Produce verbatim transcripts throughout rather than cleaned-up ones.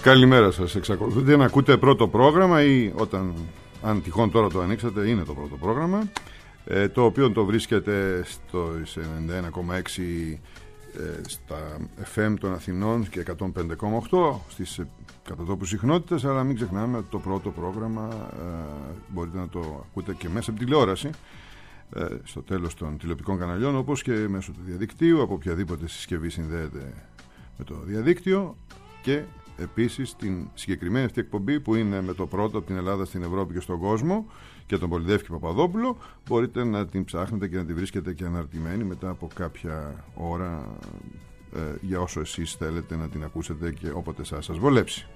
Καλημέρα σας. Εξακολουθείτε να ακούτε πρώτο πρόγραμμα ή όταν, αν τυχόν τώρα το ανοίξατε, είναι το πρώτο πρόγραμμα, ε, το οποίο το βρίσκεται στο ενενήντα ένα κόμμα έξι ε, στα εφ εμ των Αθηνών και εκατόν πέντε κόμμα οκτώ στις κατατόπους συχνότητες, αλλά μην ξεχνάμε ότι το πρώτο πρόγραμμα ε, μπορείτε να το ακούτε και μέσα από τηλεόραση, ε, στο τέλος των τηλεοπτικών καναλιών, όπως και μέσω του διαδικτύου, από οποιαδήποτε συσκευή συνδέεται με το διαδίκτυο, και επίσης την συγκεκριμένη αυτή εκπομπή που είναι με το πρώτο από την Ελλάδα στην Ευρώπη και στον κόσμο και τον Πολυδεύκη Παπαδόπουλο, μπορείτε να την ψάχνετε και να την βρίσκετε και αναρτημένη μετά από κάποια ώρα, ε, για όσο εσείς θέλετε να την ακούσετε και όποτε σας σας βολέψει.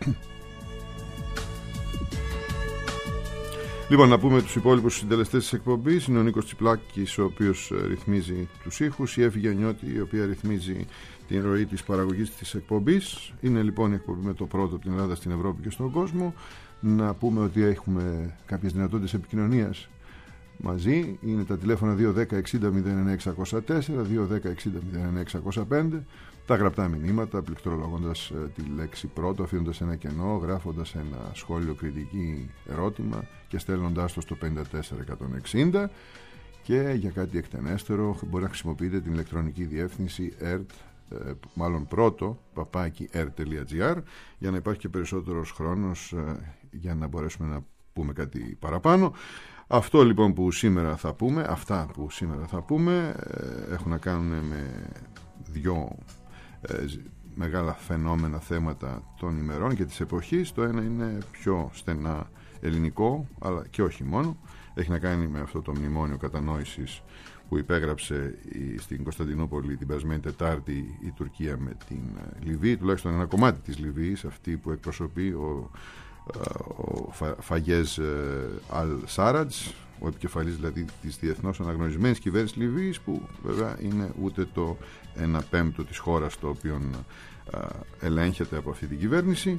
Λοιπόν, να πούμε τους υπόλοιπους συντελεστές της εκπομπής. Είναι ο Νίκος Τσιπλάκης, ο οποίος ρυθμίζει τους ήχους, η Εύη Γιαννιώτη, η οποία ρυθμίζει την ροή της παραγωγής της εκπομπής. Είναι λοιπόν η εκπομπή με το πρώτο από την Ελλάδα στην Ευρώπη και στον κόσμο. Να πούμε ότι έχουμε κάποιες δυνατότητες επικοινωνίας μαζί. Είναι τα τηλέφωνα δύο ένα μηδέν εξήντα μηδέν εννιά εξακόσια τέσσερα, δύο ένα μηδέν εξήντα μηδέν εννιά εξακόσια πέντε. Τα γραπτά μηνύματα, πληκτρολογώντας ε, τη λέξη πρώτο, αφήνοντας ένα κενό, γράφοντας ένα σχόλιο, κριτική, ερώτημα και στέλνοντάς το στο πέντε τέσσερα εκατόν εξήντα. Και για κάτι εκτενέστερο μπορεί να χρησιμοποιείτε την ηλεκτρονική διεύθυνση ερτ, ε, μάλλον πρώτο, παπάκι ερτ.gr, για να υπάρχει και περισσότερος χρόνος ε, για να μπορέσουμε να πούμε κάτι παραπάνω. Αυτό λοιπόν που σήμερα θα πούμε, αυτά που σήμερα θα πούμε ε, έχουν να κάνουν με δυο ε, μεγάλα φαινόμενα, θέματα των ημερών και της εποχής. Το ένα είναι πιο στενά ελληνικό, αλλά και όχι μόνο. Έχει να κάνει με αυτό το μνημόνιο κατανόησης που υπέγραψε η, στην Κωνσταντινούπολη την περασμένη Τετάρτη η Τουρκία με την Λιβύη, τουλάχιστον ένα κομμάτι της Λιβύης, αυτή που εκπροσωπεί ο, ο Φα, Φαγιέζ Αλ Σάρατζ, ο επικεφαλής δηλαδή της διεθνώς αναγνωρισμένης κυβέρνησης Λιβύης, που βέβαια είναι ούτε το ένα πέμπτο της χώρας το οποίο α, ελέγχεται από αυτή την κυβέρνηση.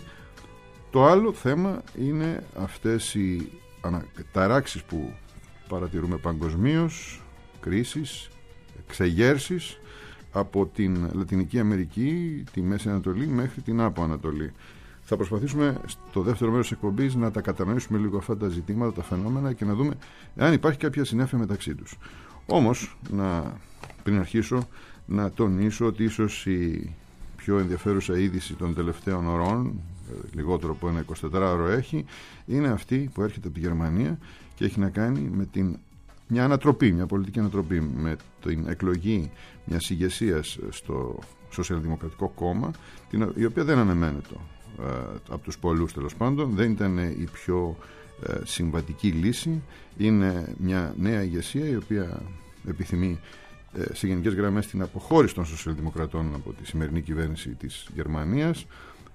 Το άλλο θέμα είναι αυτές οι ταράξεις που παρατηρούμε παγκοσμίως, κρίσεις, εξεγέρσεις από την Λατινική Αμερική, τη Μέση Ανατολή μέχρι την Άπο Ανατολή. Θα προσπαθήσουμε στο δεύτερο μέρος της εκπομπής να τα κατανοήσουμε λίγο αυτά τα ζητήματα, τα φαινόμενα, και να δούμε αν υπάρχει κάποια συνέφεια μεταξύ τους. Όμως, να, πριν αρχίσω, να τονίσω ότι ίσως η πιο ενδιαφέρουσα είδηση των τελευταίων ωρών, λιγότερο από ένα εικοσιτετράωρο έχει, είναι αυτή που έρχεται από τη Γερμανία και έχει να κάνει με την, μια ανατροπή, μια πολιτική ανατροπή, με την εκλογή μιας ηγεσίας στο Σοσιαλδημοκρατικό Κόμμα, την, η οποία δεν αναμένεται ε, από τους πολλούς, τέλος πάντων, δεν ήταν η πιο ε, συμβατική λύση. Είναι μια νέα ηγεσία η οποία επιθυμεί ε, σε γενικές γραμμές την αποχώρηση των σοσιαλδημοκρατών από τη σημερινή κυβέρνηση της Γερμανίας.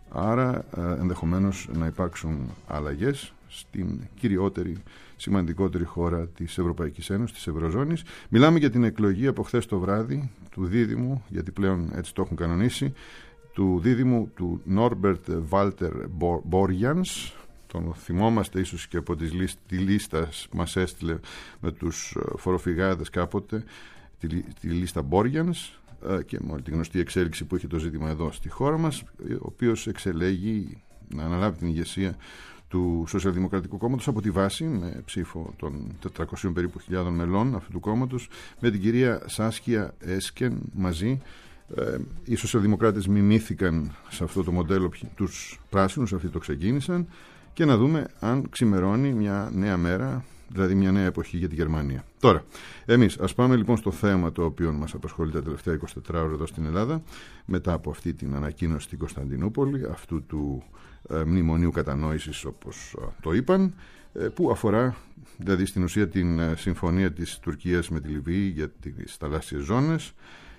Άρα ενδεχομένως να υπάρξουν αλλαγές στην κυριότερη, σημαντικότερη χώρα της Ευρωπαϊκής Ένωσης, της Ευρωζώνης. Μιλάμε για την εκλογή από χθες το βράδυ του δίδυμου, γιατί πλέον έτσι το έχουν κανονίσει, του δίδυμου του Νόρμπερτ Βάλτερ Μπόριανς. Τον θυμόμαστε ίσως και από τη λίστα μας έστειλε με τους φοροφυγάδες κάποτε, τη, τη λίστα Μπόριανς, και με τη γνωστή εξέλιξη που έχει το ζήτημα εδώ στη χώρα μας, ο οποίος εξελέγει να αναλάβει την ηγεσία του Σοσιαλδημοκρατικού Κόμματος από τη βάση, με ψήφο των τετρακοσίων περίπου χιλιάδων μελών αυτού του κόμματος, με την κυρία Σάσκια Έσκεν μαζί. Ε, οι σοσιαλδημοκράτες μιμήθηκαν σε αυτό το μοντέλο τους πράσινους, αυτοί το ξεκίνησαν, και να δούμε αν ξημερώνει μια νέα μέρα, δηλαδή μια νέα εποχή για τη Γερμανία. Τώρα, εμείς ας πάμε λοιπόν στο θέμα το οποίο μας απασχολεί τα τελευταία εικοσιτετρά ώρα εδώ στην Ελλάδα, μετά από αυτή την ανακοίνωση στην Κωνσταντινούπολη, αυτού του ε, μνημονίου κατανόησης, όπως ε, το είπαν, ε, που αφορά δηλαδή στην ουσία την ε, συμφωνία της Τουρκίας με τη Λιβύη για τις θαλάσσιες ζώνες,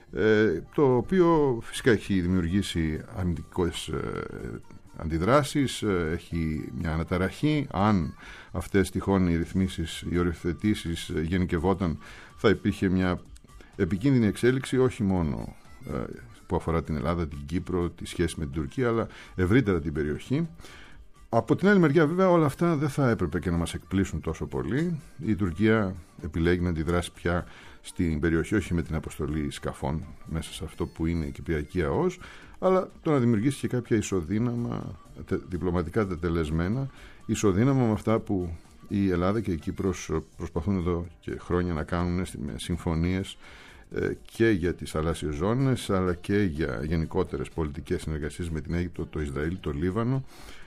ε, το οποίο φυσικά έχει δημιουργήσει αρνητικές ε, αντιδράσεις, έχει μια αναταραχή. Αν αυτές τυχόν οι ρυθμίσεις, οι οριοθετήσεις γενικευόταν, θα υπήρχε μια επικίνδυνη εξέλιξη, όχι μόνο που αφορά την Ελλάδα, την Κύπρο, τη σχέση με την Τουρκία, αλλά ευρύτερα την περιοχή. Από την άλλη μεριά, βέβαια, όλα αυτά δεν θα έπρεπε και να μας εκπλήσουν τόσο πολύ. Η Τουρκία επιλέγει να αντιδράσει πια στην περιοχή, όχι με την αποστολή σκαφών μέσα σε αυτό που είναι η Κυπριακή ΑΟΣ, αλλά το να δημιουργήσει και κάποια ισοδύναμα, τε, διπλωματικά τετελεσμένα, ισοδύναμα με αυτά που η Ελλάδα και η Κύπρος προσπαθούν εδώ και χρόνια να κάνουν με συμφωνίες ε, και για τις θαλάσσιες ζώνες, αλλά και για γενικότερες πολιτικές συνεργασίες με την Αίγυπτο, το Ισραήλ, το Λίβανο.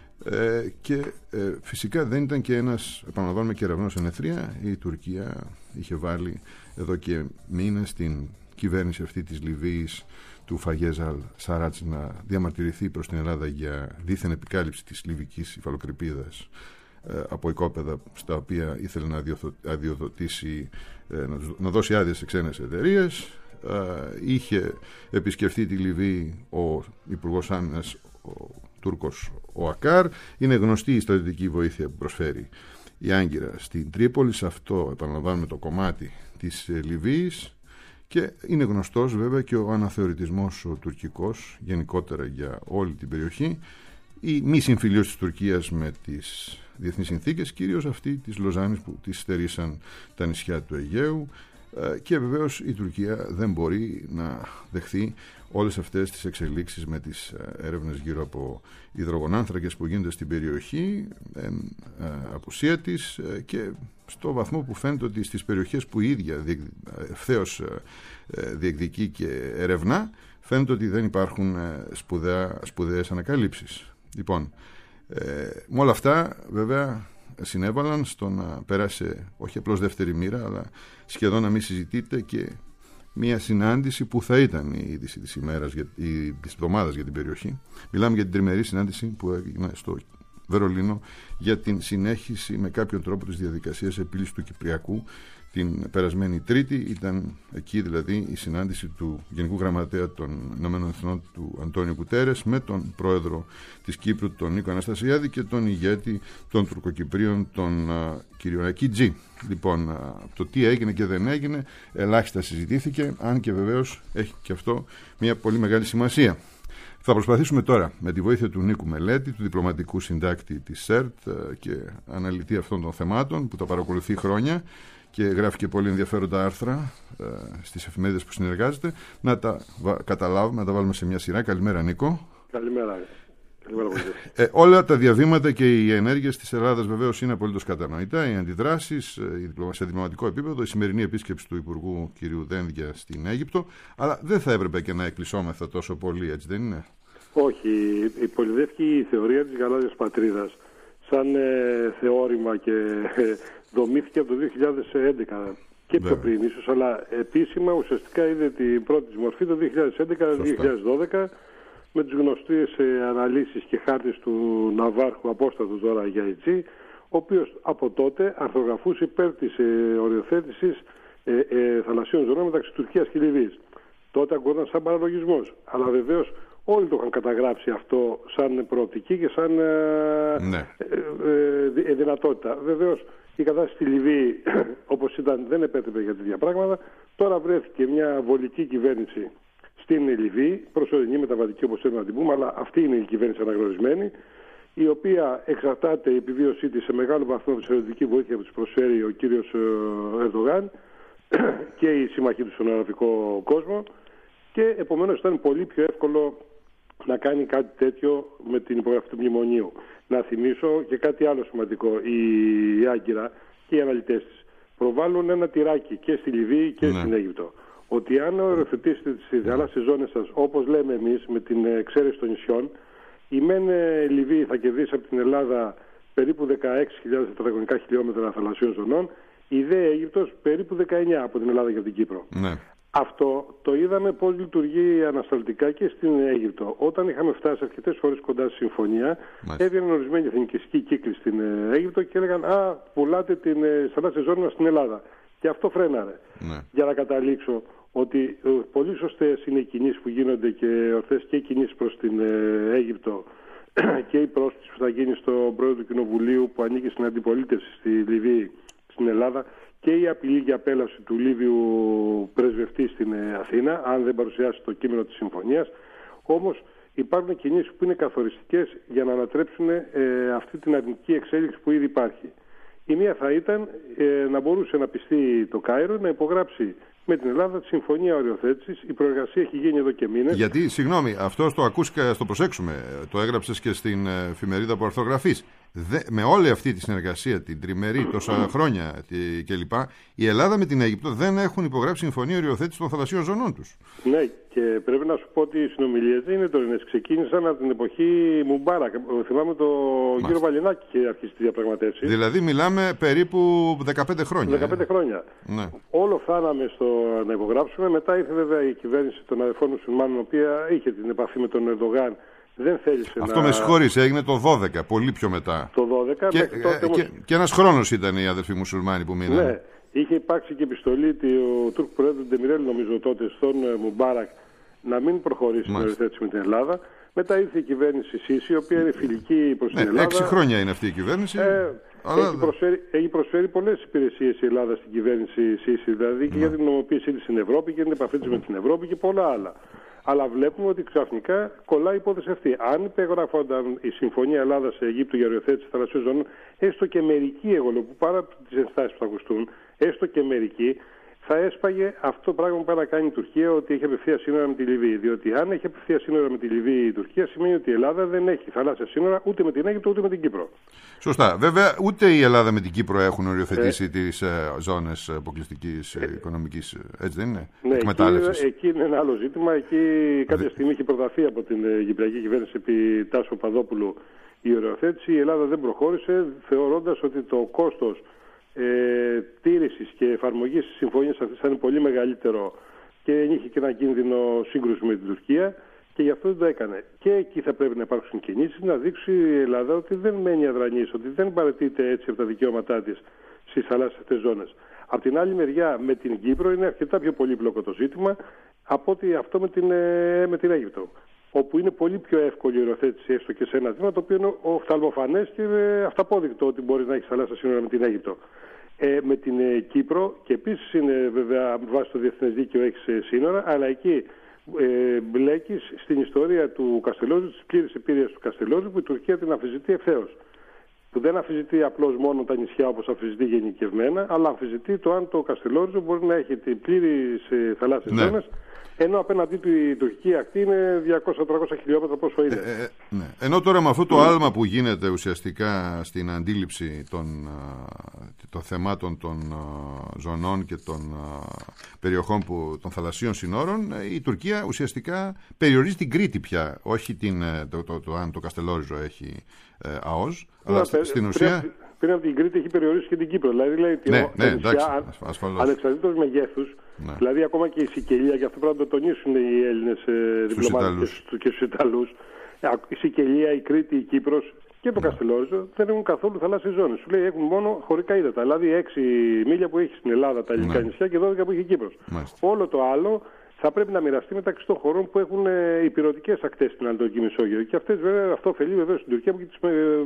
Ε, και ε, φυσικά δεν ήταν και ένας, επαναλαμβάνουμε, κεραυνός εν αιθρία. Η Τουρκία είχε βάλει εδώ και μήνες την κυβέρνηση αυτή της Λιβύης του Φαγέζ Αλ Σαράτζ να διαμαρτυρηθεί προς την Ελλάδα για δίθεν επικάλυψη της λιβικής υφαλοκρηπίδας ε, από οικόπεδα στα οποία ήθελε να αδειοδοτήσει, ε, να, να δώσει άδειες σε ξένες εταιρείες. Ε, είχε επισκεφθεί τη Λιβύη ο Υπουργός Άμυνας, ο Τούρκος ο Ακάρ. Είναι γνωστή η στρατιωτική βοήθεια που προσφέρει η Άγκυρα στην Τρίπολη, σε αυτό επαναλαμβάνουμε το κομμάτι της Λιβύης, και είναι γνωστός βέβαια και ο αναθεωρητισμός ο τουρκικός γενικότερα για όλη την περιοχή, η μη συμφιλίωση της Τουρκίας με τις διεθνείς συνθήκες, κυρίως αυτή της Λοζάνης που τις στερήσαν τα νησιά του Αιγαίου, και βεβαίως η Τουρκία δεν μπορεί να δεχθεί όλες αυτές τις εξελίξεις με τις έρευνες γύρω από υδρογονάνθρακες που γίνονται στην περιοχή εν απουσία της, και στο βαθμό που φαίνεται ότι στις περιοχές που η ίδια ευθέως διεκδικεί και ερευνά, φαίνεται ότι δεν υπάρχουν σπουδαία, σπουδαίες ανακαλύψεις. Λοιπόν, ε, με όλα αυτά βέβαια συνέβαλαν στο να πέρασε όχι απλώς δεύτερη μοίρα, αλλά σχεδόν να μην συζητείται και μια συνάντηση που θα ήταν η είδηση της ημέρας, η, της εβδομάδας για την περιοχή. Μιλάμε για την τριμερή συνάντηση που έγινε στο Βερολίνο για την συνέχιση με κάποιον τρόπο της διαδικασίας επίλυσης του Κυπριακού. Την περασμένη Τρίτη ήταν εκεί δηλαδή η συνάντηση του Γενικού Γραμματέα των Ηνωμένων Εθνών του Αντώνιο Κουτέρες με τον πρόεδρο της Κύπρου τον Νίκο Αναστασιάδη και τον ηγέτη των Τουρκοκυπρίων τον uh, κύριο Ακιτζή. Λοιπόν, uh, το τι έγινε και δεν έγινε ελάχιστα συζητήθηκε, αν και βεβαίως έχει και αυτό μια πολύ μεγάλη σημασία. Θα προσπαθήσουμε τώρα με τη βοήθεια του Νίκου Μελέτη, του διπλωματικού συντάκτη της ΣΕΡΤ και αναλυτή αυτών των θεμάτων που τα παρακολουθεί χρόνια και γράφει και πολύ ενδιαφέροντα άρθρα ε, στις εφημερίδες που συνεργάζεται, να τα βα... καταλάβουμε, να τα βάλουμε σε μια σειρά. Καλημέρα, Νίκο. Καλημέρα. Καλημέρα ε, όλα τα διαβήματα και οι ενέργειες της Ελλάδας βεβαίως είναι απολύτως κατανοητά. Οι αντιδράσεις σε διπλωματικό επίπεδο, η σημερινή επίσκεψη του Υπουργού κ. Δένδια στην Αίγυπτο, αλλά δεν θα έπρεπε και να εκπλησώμεθα τόσο πολύ, έτσι δεν είναι? Όχι. Υπολοιπτεύει η θεωρία της γαλάζιας πατρίδας σαν ε, θεώρημα και ε, δομήθηκε από το δύο χιλιάδες έντεκα και πιο πριν ίσως, αλλά επίσημα ουσιαστικά είδε την πρώτη της μορφή το δύο χιλιάδες έντεκα με δύο χιλιάδες δώδεκα με τις γνωστές ε, αναλύσεις και χάρτες του Ναβάρχου Απόστατου τώρα Γιαϊτζή, ο οποίος από τότε αρθρογραφούσε υπέρ της ε, οριοθέτησης ε, ε, θαλασσίων ζωνών μεταξύ Τουρκίας και Λιβύης. Τότε ακούγονταν σαν παραλογισμός, αλλά βεβαίως όλοι το είχαν καταγράψει αυτό σαν προοπτική και σαν ναι. ε, ε, δυνατότητα. Βεβαίως η κατάσταση στη Λιβύη όπως ήταν δεν επέτρεπε για τέτοια πράγματα. Τώρα βρέθηκε μια βολική κυβέρνηση στην Λιβύη, προσωρινή μεταβατική όπως θέλουμε να την πούμε, αλλά αυτή είναι η κυβέρνηση αναγνωρισμένη, η οποία εξαρτάται η επιβίωσή της σε μεγάλο βαθμό από τη στρατιωτική βοήθεια που της προσφέρει ο κύριος Ερντογάν και οι σύμμαχοί του στον αραβικό κόσμο, και επομένως ήταν πολύ πιο εύκολο να κάνει κάτι τέτοιο με την υπογραφή του μνημονίου. Να θυμίσω και κάτι άλλο σημαντικό. Η Άγκυρα και οι αναλυτές της προβάλλουν ένα τυράκι και στη Λιβύη και ναι. στην Αίγυπτο. Ότι αν οριοθετήσετε τις θαλάσσιες ζώνες σας, όπως λέμε εμείς, με την εξαίρεση των νησιών, η μεν Λιβύη θα κερδίσει από την Ελλάδα περίπου δεκαέξι χιλιάδες τετραγωνικά χιλιόμετρα θαλασσίων ζωνών, η δε Αίγυπτος περίπου δεκαεννιά από την Ελλάδα και από την Κύπρο. Ναι. Αυτό το είδαμε πώς λειτουργεί ανασταλτικά και στην Αίγυπτο. Όταν είχαμε φτάσει αρκετές φορές κοντά στη συμφωνία, έβγαιναν ορισμένοι εθνικιστικοί κύκλοι στην Αίγυπτο και έλεγαν «Α, πουλάτε την θαλάσσια ζώνη στην Ελλάδα». Και αυτό φρέναρε. Ναι. Για να καταλήξω ότι πολύ σωστές είναι οι κινήσεις που γίνονται και ορθές και οι κινήσεις προς την Αίγυπτο και η πρόσκληση που θα γίνει στον πρόεδρο του Κοινοβουλίου που ανήκει στην αντιπολίτευση στη Λιβύη, στην Ελλάδα, και η απειλή για απέλαση του Λίβιου πρεσβευτή στην Αθήνα, αν δεν παρουσιάσει το κείμενο της συμφωνίας. Όμως υπάρχουν κινήσεις που είναι καθοριστικές για να ανατρέψουν ε, αυτή την αρνητική εξέλιξη που ήδη υπάρχει. Η μία θα ήταν ε, να μπορούσε να πιστεί το Κάιρο να υπογράψει με την Ελλάδα τη συμφωνία οριοθέτησης. Η προεργασία έχει γίνει εδώ και μήνες. Γιατί, συγγνώμη, αυτό το ακούστηκε, το προσέξουμε. Το έγραψες και στην εφημερίδα που αρθρογραφείς. Με όλη αυτή τη συνεργασία, την τριμερή, τόσα χρόνια κλπ., η Ελλάδα με την Αίγυπτο δεν έχουν υπογράψει συμφωνία οριοθέτησης των θαλασσίων ζωνών τους. Ναι, και πρέπει να σου πω ότι οι συνομιλίες δεν είναι τωρινές. Ξεκίνησαν από την εποχή Μουμπάρακ. Θυμάμαι το Μάλιστα. κύριο Βαλινάκη είχε αρχίσει τη διαπραγματεύση. Δηλαδή μιλάμε περίπου δεκαπέντε χρόνια. δεκαπέντε ε. χρόνια. Ναι. Όλο φτάναμε στο να υπογράψουμε. Μετά ήρθε βέβαια η κυβέρνηση των αδερφών μουσουλμάνων, η οποία είχε την επαφή με τον Ερντογάν. Δεν θέλησε Αυτό να... με συγχωρείς, έγινε το δώδεκα, πολύ πιο μετά. Το δώδεκα, και, μέχρι τότε, και, όμως... και, και ένας χρόνος ήταν οι αδερφοί μουσουλμάνοι που μείνανε. Ναι, είχε υπάρξει και επιστολή του Τούρκου Προέδρου Ντεμιρέλ, νομίζω τότε, στον Μουμπάρακ, να μην προχωρήσει την οριοθέτηση με την Ελλάδα. Μετά ήρθε η κυβέρνηση Σίση, η οποία είναι φιλική προς την ναι, Ελλάδα. Έξι χρόνια είναι αυτή η κυβέρνηση. Ε, αλλά... έχει, προσφέρει, έχει προσφέρει πολλές υπηρεσίες η Ελλάδα στην κυβέρνηση Σίση, δηλαδή και ναι. για την νομοποίησή της στην Ευρώπη και την επαφή της με την Ευρώπη και πολλά άλλα. Αλλά βλέπουμε ότι ξαφνικά κολλάει η υπόθεση αυτή. Αν υπεγράφονταν η Συμφωνία Ελλάδα-Αιγύπτου για οριοθέτηση θαλασσίων ζωνών, έστω και μερική, εγώ λέω, που παρά τις ενστάσεις που θα ακουστούν, έστω και μερική, θα έσπαγε αυτό το πράγμα που πάει να κάνει η Τουρκία, ότι έχει απευθεία σύνορα με τη Λιβύη. Διότι αν έχει απευθεία σύνορα με τη Λιβύη η Τουρκία, σημαίνει ότι η Ελλάδα δεν έχει θαλάσσια σύνορα ούτε με την Αίγυπτο ούτε με την Κύπρο. Σωστά. Βέβαια, ούτε η Ελλάδα με την Κύπρο έχουν οριοθετήσει ε, τις ε, ζώνες αποκλειστικής ε, οικονομικής. Έτσι δεν είναι? Ναι, εκεί, εκεί είναι ένα άλλο ζήτημα. Εκεί κάποια στιγμή έχει προταθεί από την ε, Κυπριακή κυβέρνηση επί Τάσου Παδόπουλου η οριοθέτηση. Η Ελλάδα δεν προχώρησε, θεωρώντας ότι το κόστος Ε, τήρησης και εφαρμογής της συμφωνίας αυτής θα είναι πολύ μεγαλύτερο και είχε και ένα κίνδυνο σύγκρουση με την Τουρκία και γι' αυτό δεν το έκανε. Και εκεί θα πρέπει να υπάρξουν κινήσεις να δείξει η Ελλάδα ότι δεν μένει αδρανής, ότι δεν παραιτείται έτσι από τα δικαιώματά της στις θαλάσσιες αυτές ζώνες. Απ' την άλλη μεριά με την Κύπρο είναι αρκετά πιο πολύπλοκο το ζήτημα από ότι αυτό με την, με την Αίγυπτο, όπου είναι πολύ πιο εύκολη η οριοθέτηση έστω και σε ένα ζήτημα το οποίο είναι οφθαλμοφανές και αυταπόδεικτο ότι μπορεί να έχει θαλάσσια σύνορα με την Αίγυπτο. Ε, με την ε, Κύπρο και επίσης είναι βέβαια βάσει το διεθνές δίκαιο έχεις ε, σύνορα, αλλά εκεί ε, μπλέκεις στην ιστορία του Καστελόριζου, της πλήρης επίρρειας του Καστελόριζου, που η Τουρκία την αμφισβητεί ευθέως. Που δεν αμφισβητεί απλώς μόνο τα νησιά όπως αμφισβητεί γενικευμένα, αλλά αμφισβητεί το αν το Καστελόριζο μπορεί να έχει την πλήρη ε, θαλάσσιες ναι. ζώνες, ενώ απέναντί του η τουρκική ακτή είναι διακόσια με τριακόσια χιλιόμετρα πόσο είναι. Ε, ε, ναι. Ενώ τώρα με αυτό το mm. άλμα που γίνεται ουσιαστικά στην αντίληψη των, των θεμάτων των ζωνών και των περιοχών που, των θαλασσίων συνόρων, η Τουρκία ουσιαστικά περιορίζει την Κρήτη πια, όχι την, το, το, το, το αν το Καστελόριζο έχει ε, ΑΟΣ, αλλά να, στην πριν, ουσία... Πριν από την Κρήτη έχει περιορίσει και την Κύπρο. Δηλαδή λέει ότι ναι, ναι, εντάξει, ανεξαρτήτως μεγέθους, ναι. δηλαδή ακόμα και η Σικελία, και αυτό πρέπει να το τονίσουν οι Έλληνες ε, διπλωμάτες και στους Ιταλούς, η Σικελία, η Κρήτη, η Κύπρος και το ναι. Καστελόριζο δεν έχουν καθόλου θαλάσσιες ζώνες. Σου λέει έχουν μόνο χωρικά ύδατα. Δηλαδή έξι μίλια που έχει στην Ελλάδα τα ελληνικά ναι. νησιά και δώδεκα που έχει η Κύπρος. Μάλιστα. Όλο το άλλο θα πρέπει να μοιραστεί μεταξύ των χωρών που έχουν ε, υπηρετικές ακτές στην Ανατολική Μεσόγειο. Και αυτές βέβαια αυτό ωφελεί βεβαίως στην Τουρκία που έχει τις,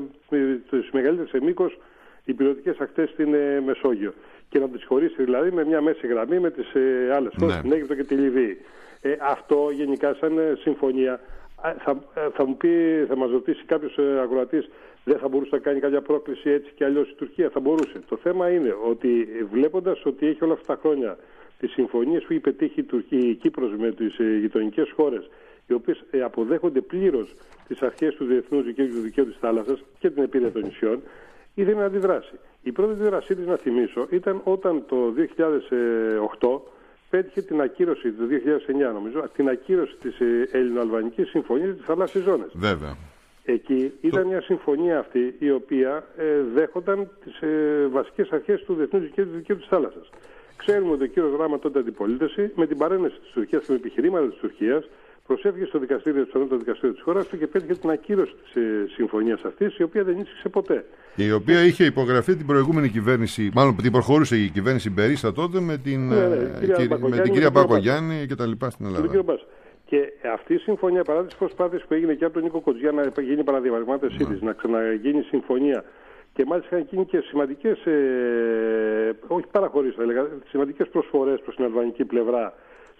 με, τις μεγαλύτερες σε μήκος υπηρετικές ακτές στην ε, Μεσόγειο. Και να τις χωρίσει δηλαδή με μια μέση γραμμή με τις ε, άλλες χώρες, ναι. την Αίγυπτο και τη Λιβύη. Ε, αυτό γενικά σαν ε, συμφωνία θα, θα μου πει, θα μας ρωτήσει κάποιος ε, ακροατής, δεν θα μπορούσε να κάνει κάποια πρόκληση έτσι και αλλιώς η Τουρκία? Θα μπορούσε. Το θέμα είναι ότι βλέποντας ότι έχει όλα αυτά τα χρόνια τις συμφωνίες που έχει πετύχει η, Τουρκία, η Κύπρος με τις ε, γειτονικές χώρες, οι οποίες ε, αποδέχονται πλήρως τις αρχές του διεθνούς δικαίου και του δικαίου της θάλασσας και την επίρρεια των νησιών, ήθελε να αντιδράσει. Η πρώτη αντίδρασή της, να θυμίσω, ήταν όταν το δύο χιλιάδες οκτώ πέτυχε την ακύρωση, το δύο χιλιάδες εννιά νομίζω, την ακύρωση της ε, Ελληνο-Αλβανικής Συμφωνίας της θαλάσσιας ζώνης. Βέβαια. Εκεί ήταν το... μια συμφωνία αυτή η οποία ε, δέχονταν τις ε, βασικές αρχές του διεθνούς δικαίου και του δικαίου της θάλασσας. Ξέρουμε ότι ο κύριος Ράμα τότε αντιπολίτευση, με την παρένεση της Τουρκίας και με επιχειρήματα της Τουρκίας, προσέφηκε στο δικαστήριο, στο ανώτατο δικαστήριο της χώρας του και πέτυχε την ακύρωση της ε, συμφωνίας αυτής, η οποία δεν ίσχυσε ποτέ. Η οποία είχε υπογραφεί την προηγούμενη κυβέρνηση, μάλλον την προχωρούσε η κυβέρνηση Μπερίσα τότε με την, ναι, ναι, κυρία, κυ... με την κυρία Μπακογιάννη και τα λοιπά στην Ελλάδα. Και αυτή η συμφωνία, παρά τις προσπάθειες που έγινε και από τον Νίκο Κοτζιά να γίνει παραδιαπραγμάτευσή της, να ξαναγίνει συμφωνία, και μάλιστα είχαν γίνει και σημαντικές, ε, όχι παραχωρήσεις θα έλεγα, σημαντικές προσφορές προς την αλβανική πλευρά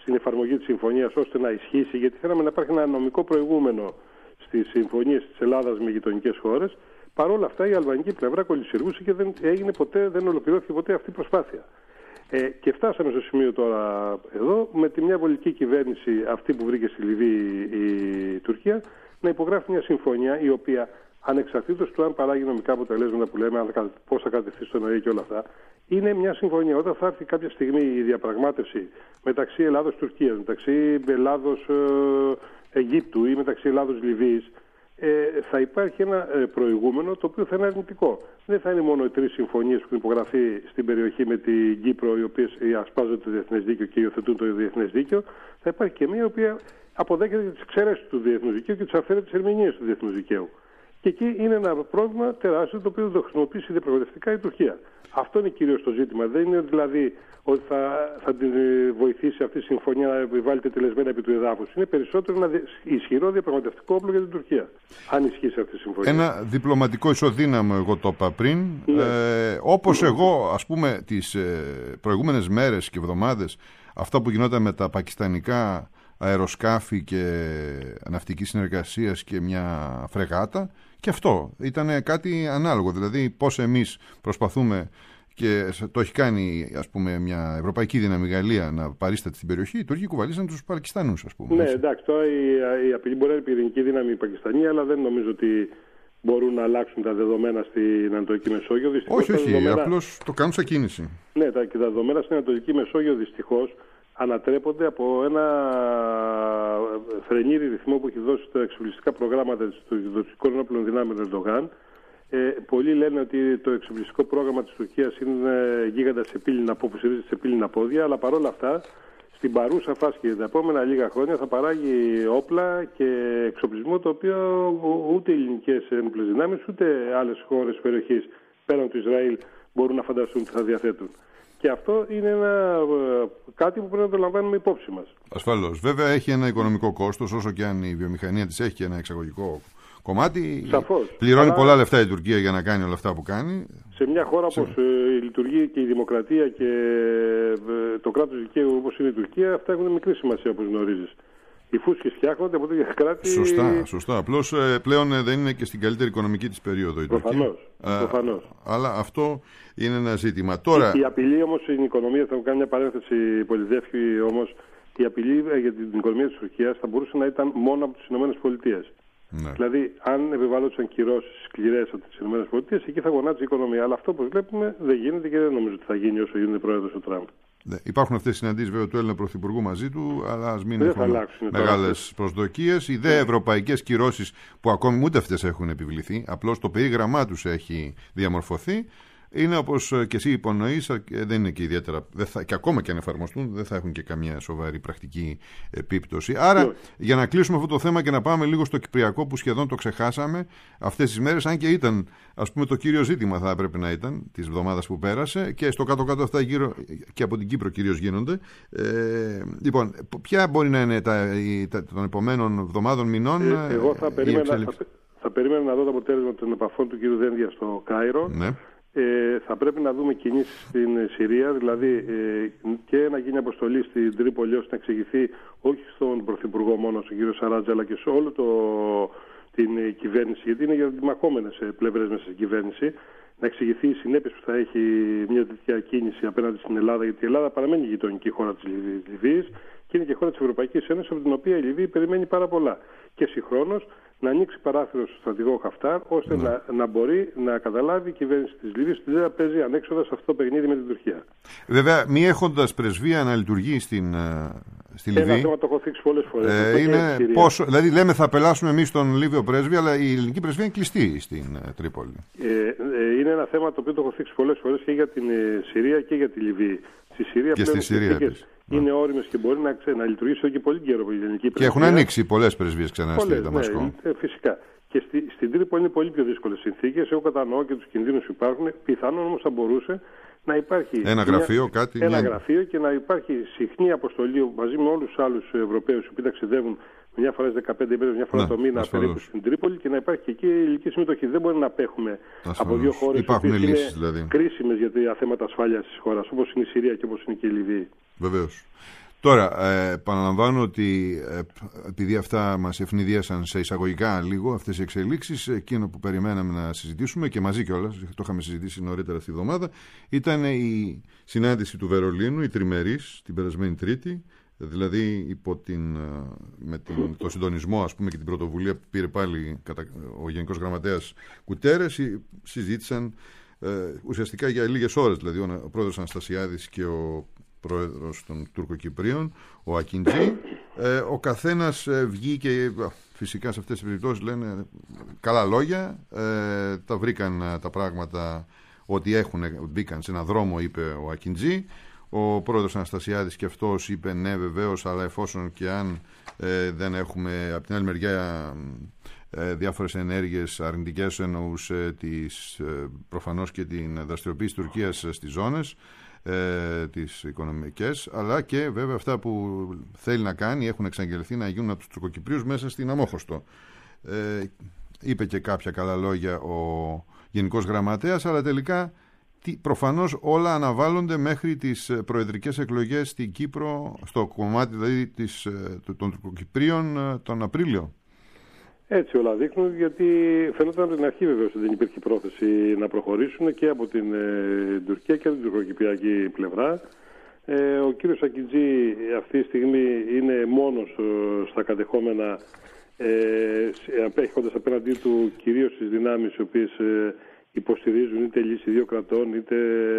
στην εφαρμογή της συμφωνίας ώστε να ισχύσει, γιατί θέλαμε να υπάρχει ένα νομικό προηγούμενο στις συμφωνίες της Ελλάδας με γειτονικές χώρες. Παρ' όλα αυτά η αλβανική πλευρά κολυσιεργούσε και δεν έγινε ποτέ, δεν ολοκληρώθηκε ποτέ αυτή η προσπάθεια. Ε, και φτάσαμε στο σημείο τώρα εδώ με τη μια βολική κυβέρνηση, αυτή που βρήκε στη Λιβύη η Τουρκία, να υπογράφει μια συμφωνία η οποία, ανεξαρτήτως του αν παράγει νομικά αποτελέσματα που λέμε, πώς θα κατευθεί στον ΟΗΕ και όλα αυτά, είναι μια συμφωνία. Όταν θα έρθει κάποια στιγμή η διαπραγμάτευση μεταξύ Ελλάδος-Τουρκίας, μεταξύ Ελλάδος-Αιγύπτου ή μεταξύ Ελλάδος-Λιβύης, ε, θα υπάρχει ένα ε, προηγούμενο το οποίο θα είναι αρνητικό. Δεν θα είναι μόνο οι τρεις συμφωνίες που έχουν υπογραφεί στην περιοχή με την Κύπρο, οι οποίες ασπάζονται το διεθνές δίκαιο και υιοθετούν το διεθνές δίκαιο. Θα υπάρχει και μία η οποία αποδέχεται τις εξαιρέσεις του διεθνούς δικαίου και τις αυθαίρετες ερμηνείες του διεθνούς δικαίου. Και εκεί είναι ένα πρόβλημα τεράστιο το οποίο το χρησιμοποιήσει διαπραγματευτικά η Τουρκία. Αυτό είναι κυρίως το ζήτημα. Δεν είναι δηλαδή ότι θα, θα την βοηθήσει αυτή η συμφωνία να επιβάλλει τελεσμένα επί του εδάφους. Είναι περισσότερο ένα ισχυρό διαπραγματευτικό όπλο για την Τουρκία, αν ισχύσει αυτή η συμφωνία. Ένα διπλωματικό ισοδύναμο, εγώ το είπα πριν. Ναι. Ε, όπως εγώ, ας πούμε, τις ε, προηγούμενες μέρες και εβδομάδες, αυτά που γινόταν με τα πακιστανικά αεροσκάφη και ναυτική συνεργασία και μια φρεγάτα, και αυτό ήταν κάτι ανάλογο. Δηλαδή πώς εμείς προσπαθούμε, και το έχει κάνει, ας πούμε, μια ευρωπαϊκή δύναμη, Γαλλία, να παρίσταται στην περιοχή, οι Τούρκοι κουβαλήσαν τους Πακιστανούς, ας πούμε. Ναι, εντάξει, τώρα η, η απειλή μπορεί να είναι πυρηνική δύναμη η Πακιστανία, αλλά δεν νομίζω ότι μπορούν να αλλάξουν τα δεδομένα στην Ανατολική Μεσόγειο. Δυστυχώς, όχι, όχι, δεδομένα... απλώς το κάνουν σε κίνηση. Ναι, τα, και τα δεδομένα στην Ανατολική Μεσόγειο δυστυχώς ανατρέπονται από ένα φρενήρι ρυθμό που έχει δώσει τα εξοπλιστικά προγράμματα των δυτικών ενόπλων δυνάμεων Ερντογάν. Ε, πολλοί λένε ότι το εξοπλιστικό πρόγραμμα της Τουρκίας είναι γίγαντα σε πύληνα, που στηρίζεται σε πύληνα πόδια, αλλά παρόλα αυτά στην παρούσα φάση και τα επόμενα λίγα χρόνια θα παράγει όπλα και εξοπλισμό το οποίο ούτε οι ελληνικές ένοπλες δυνάμεις ούτε άλλες χώρες περιοχής πέραν του Ισραήλ μπορούν να φανταστούν ότι θα διαθέτουν. Και αυτό είναι ένα, κάτι που πρέπει να το λαμβάνουμε υπόψη μας. Ασφαλώς. Βέβαια έχει ένα οικονομικό κόστος, όσο και αν η βιομηχανία της έχει ένα εξαγωγικό κομμάτι. Σαφώς. Πληρώνει αλλά... πολλά λεφτά η Τουρκία για να κάνει όλα αυτά που κάνει. Σε μια χώρα σε... όπως ε, λειτουργεί και η δημοκρατία και ε, το κράτος δικαίου όπως είναι η Τουρκία, αυτά έχουν μικρή σημασία, όπως γνωρίζεις. Οι φούσκες φτιάχνονται από τέτοια κράτη. Σωστά, σωστά. Απλώς ε, πλέον ε, δεν είναι και στην καλύτερη οικονομική της περίοδο η Τουρκία. Προφανώς. Ε, αλλά αυτό είναι ένα ζήτημα. Τώρα... Η, η απειλή όμως στην οικονομία, θα κάνω μια παρένθεση πολυδεύχη όμως, η απειλή για την οικονομία της Τουρκίας θα μπορούσε να ήταν μόνο από τις ΗΠΑ. Ναι. Δηλαδή, αν επιβάλλονταν κυρώσεις σκληρές από τις ΗΠΑ, εκεί θα γονάτιζε η οικονομία. Αλλά αυτό, όπως βλέπουμε, δεν γίνεται και δεν νομίζω ότι θα γίνει όσο γίνεται πρόεδρος ο Τραμπ. Ναι. Υπάρχουν αυτές οι συναντήσεις βέβαια του Έλληνα Πρωθυπουργού μαζί του, αλλά ας μην έχουν μεγάλες προσδοκίες. Οι δε ευρωπαϊκές κυρώσεις που ακόμη ούτε αυτές έχουν επιβληθεί, απλώς το περίγραμμά τους έχει διαμορφωθεί. Είναι όπως και εσύ υπονοείς, δεν είναι και ιδιαίτερα, δεν θα, και ακόμα και αν εφαρμοστούν δεν θα έχουν και καμία σοβαρή πρακτική επίπτωση. Άρα yeah. για να κλείσουμε αυτό το θέμα και να πάμε λίγο στο Κυπριακό που σχεδόν το ξεχάσαμε αυτές τις μέρες, αν και ήταν, ας πούμε, το κύριο ζήτημα θα έπρεπε να ήταν της εβδομάδας που πέρασε, και στο κάτω-κάτω αυτά γύρω και από την Κύπρο κυρίως γίνονται. Ε, λοιπόν, ποια μπορεί να είναι τα, τα, των επομένων εβδομάδων, μηνών? Ε, εγώ θα περίμενα, θα, θα περίμενα να δω το αποτέλεσμα των επαφών του κ. Δένδια στο Κάιρο. Ναι. Ε, θα πρέπει να δούμε κινήσεις στην Συρία, δηλαδή ε, και να γίνει αποστολή στην Τρίπολη ώστε να εξηγηθεί όχι στον Πρωθυπουργό μόνο, στον κύριο Σαράτζα, αλλά και σε όλη την κυβέρνηση, γιατί είναι για μαχόμενες πλευρές μέσα στην κυβέρνηση, να εξηγηθεί οι συνέπειες που θα έχει μια τέτοια κίνηση απέναντι στην Ελλάδα, γιατί η Ελλάδα παραμένει η γειτονική χώρα της Λιβύης και είναι και χώρα της Ευρωπαϊκής Ένωσης, από την οποία η Λιβύη περιμένει πάρα πολλά. Και συγχρόνως να ανοίξει παράθυρο στο στρατηγό Χαφτάρ, ώστε ναι. να, να μπορεί να καταλάβει η κυβέρνηση της Λιβύης ότι δεν θα παίζει ανέξοδα σε αυτό το παιχνίδι με την Τουρκία. Βέβαια, μη έχοντας πρεσβεία να λειτουργεί στην, στη Λιβύη. Ένα θέμα το έχω θίξει πολλές φορές. Ε, είναι πόσο, δηλαδή, λέμε θα απελάσουμε εμείς τον Λίβιο πρέσβη, αλλά η ελληνική πρεσβεία είναι κλειστή στην uh, Τρίπολη. Ε, ε, είναι ένα θέμα το οποίο το έχω θίξει πολλές φορές και για την ε, Συρία και για τη Λιβύη. Στη Συρία και στη Συρία είναι όριμες και μπορεί να, ξέ, να λειτουργήσει εδώ και πολύ καιρό η ελληνική πρεσβεία. Και έχουν ανοίξει πολλές πρεσβείες ξανά στη Δαμασκό. Ναι, φυσικά. Και στη, στην Τρίπολη είναι πολύ πιο δύσκολες συνθήκες. Εγώ κατανοώ και τους κινδύνους που υπάρχουν. Πιθανόν όμως θα μπορούσε να υπάρχει ένα γραφείο, μια, κάτι, ένα μια... γραφείο και να υπάρχει συχνή αποστολή μαζί με όλους τους άλλους Ευρωπαίους που ταξιδεύουν μια φορά στις δεκαπέντε ημέρες, μια φορά ναι, το μήνα περίπου στην Τρίπολη, και να υπάρχει και εκεί ηλική συμμετοχή. Δεν μπορεί να απέχουμε ασφαλώς από δύο χώρες που είναι δηλαδή κρίσιμες για τα θέματα ασφάλειας της χώρας, όπως είναι η Συρία και όπως είναι και η Λιβύη. Βεβαίως. Τώρα, ε, επαναλαμβάνω ότι ε, επειδή αυτά μας ευνηδίασαν σε εισαγωγικά λίγο αυτές οι εξελίξεις, εκείνο που περιμέναμε να συζητήσουμε και μαζί κιόλας, το είχαμε συζητήσει νωρίτερα στη εβδομάδα, ήταν η συνάντηση του Βερολίνου, η τριμερής, την περασμένη Τρίτη, δηλαδή υπό την, με την, το συντονισμό, ας πούμε, και την πρωτοβουλία που πήρε πάλι ο Γενικός Γραμματέας Κουτέρες, συζήτησαν ε, ουσιαστικά για λίγες ώρες, δηλαδή ο πρόεδρος Αναστασιάδης και ο πρόεδρος των Τουρκοκυπρίων, ο Ακιντζή. Ε, ο καθένας ε, βγήκε, φυσικά σε αυτές τις περιπτώσεις λένε καλά λόγια, ε, τα βρήκαν ε, τα πράγματα ότι έχουν, μπήκαν σε ένα δρόμο, είπε ο Ακιντζή. Ο πρόεδρος Αναστασιάδης και αυτός είπε ναι βεβαίως, αλλά εφόσον και αν ε, δεν έχουμε από την άλλη μεριά ε, διάφορες ενέργειες αρνητικές, εννοούσε τις, ε, προφανώς και την δραστηριοποίηση της Τουρκίας στις ζώνες ε, τις οικονομικές, αλλά και βέβαια αυτά που θέλει να κάνει, έχουν εξαγγελθεί να γίνουν από τους Τουρκοκυπρίους μέσα στην Αμόχωστο. Ε, είπε και κάποια καλά λόγια ο Γενικός Γραμματέας, αλλά τελικά προφανώς όλα αναβάλλονται μέχρι τις προεδρικές εκλογές στην Κύπρο, στο κομμάτι δηλαδή της, των Τουρκοκυπρίων τον Απρίλιο. Έτσι όλα δείχνουν, γιατί φαίνονταν από την αρχή βεβαίως ότι δεν υπήρχε πρόθεση να προχωρήσουν και από την ε, Τουρκία και από την τουρκοκυπριακή πλευρά. Ε, ο κύριος Ακιντζή αυτή τη στιγμή είναι μόνος ε, στα κατεχόμενα, ε, έχοντας απέναντί του κυρίως τις δυνάμεις οι οποίες ε, υποστηρίζουν είτε λύση δύο κρατών είτε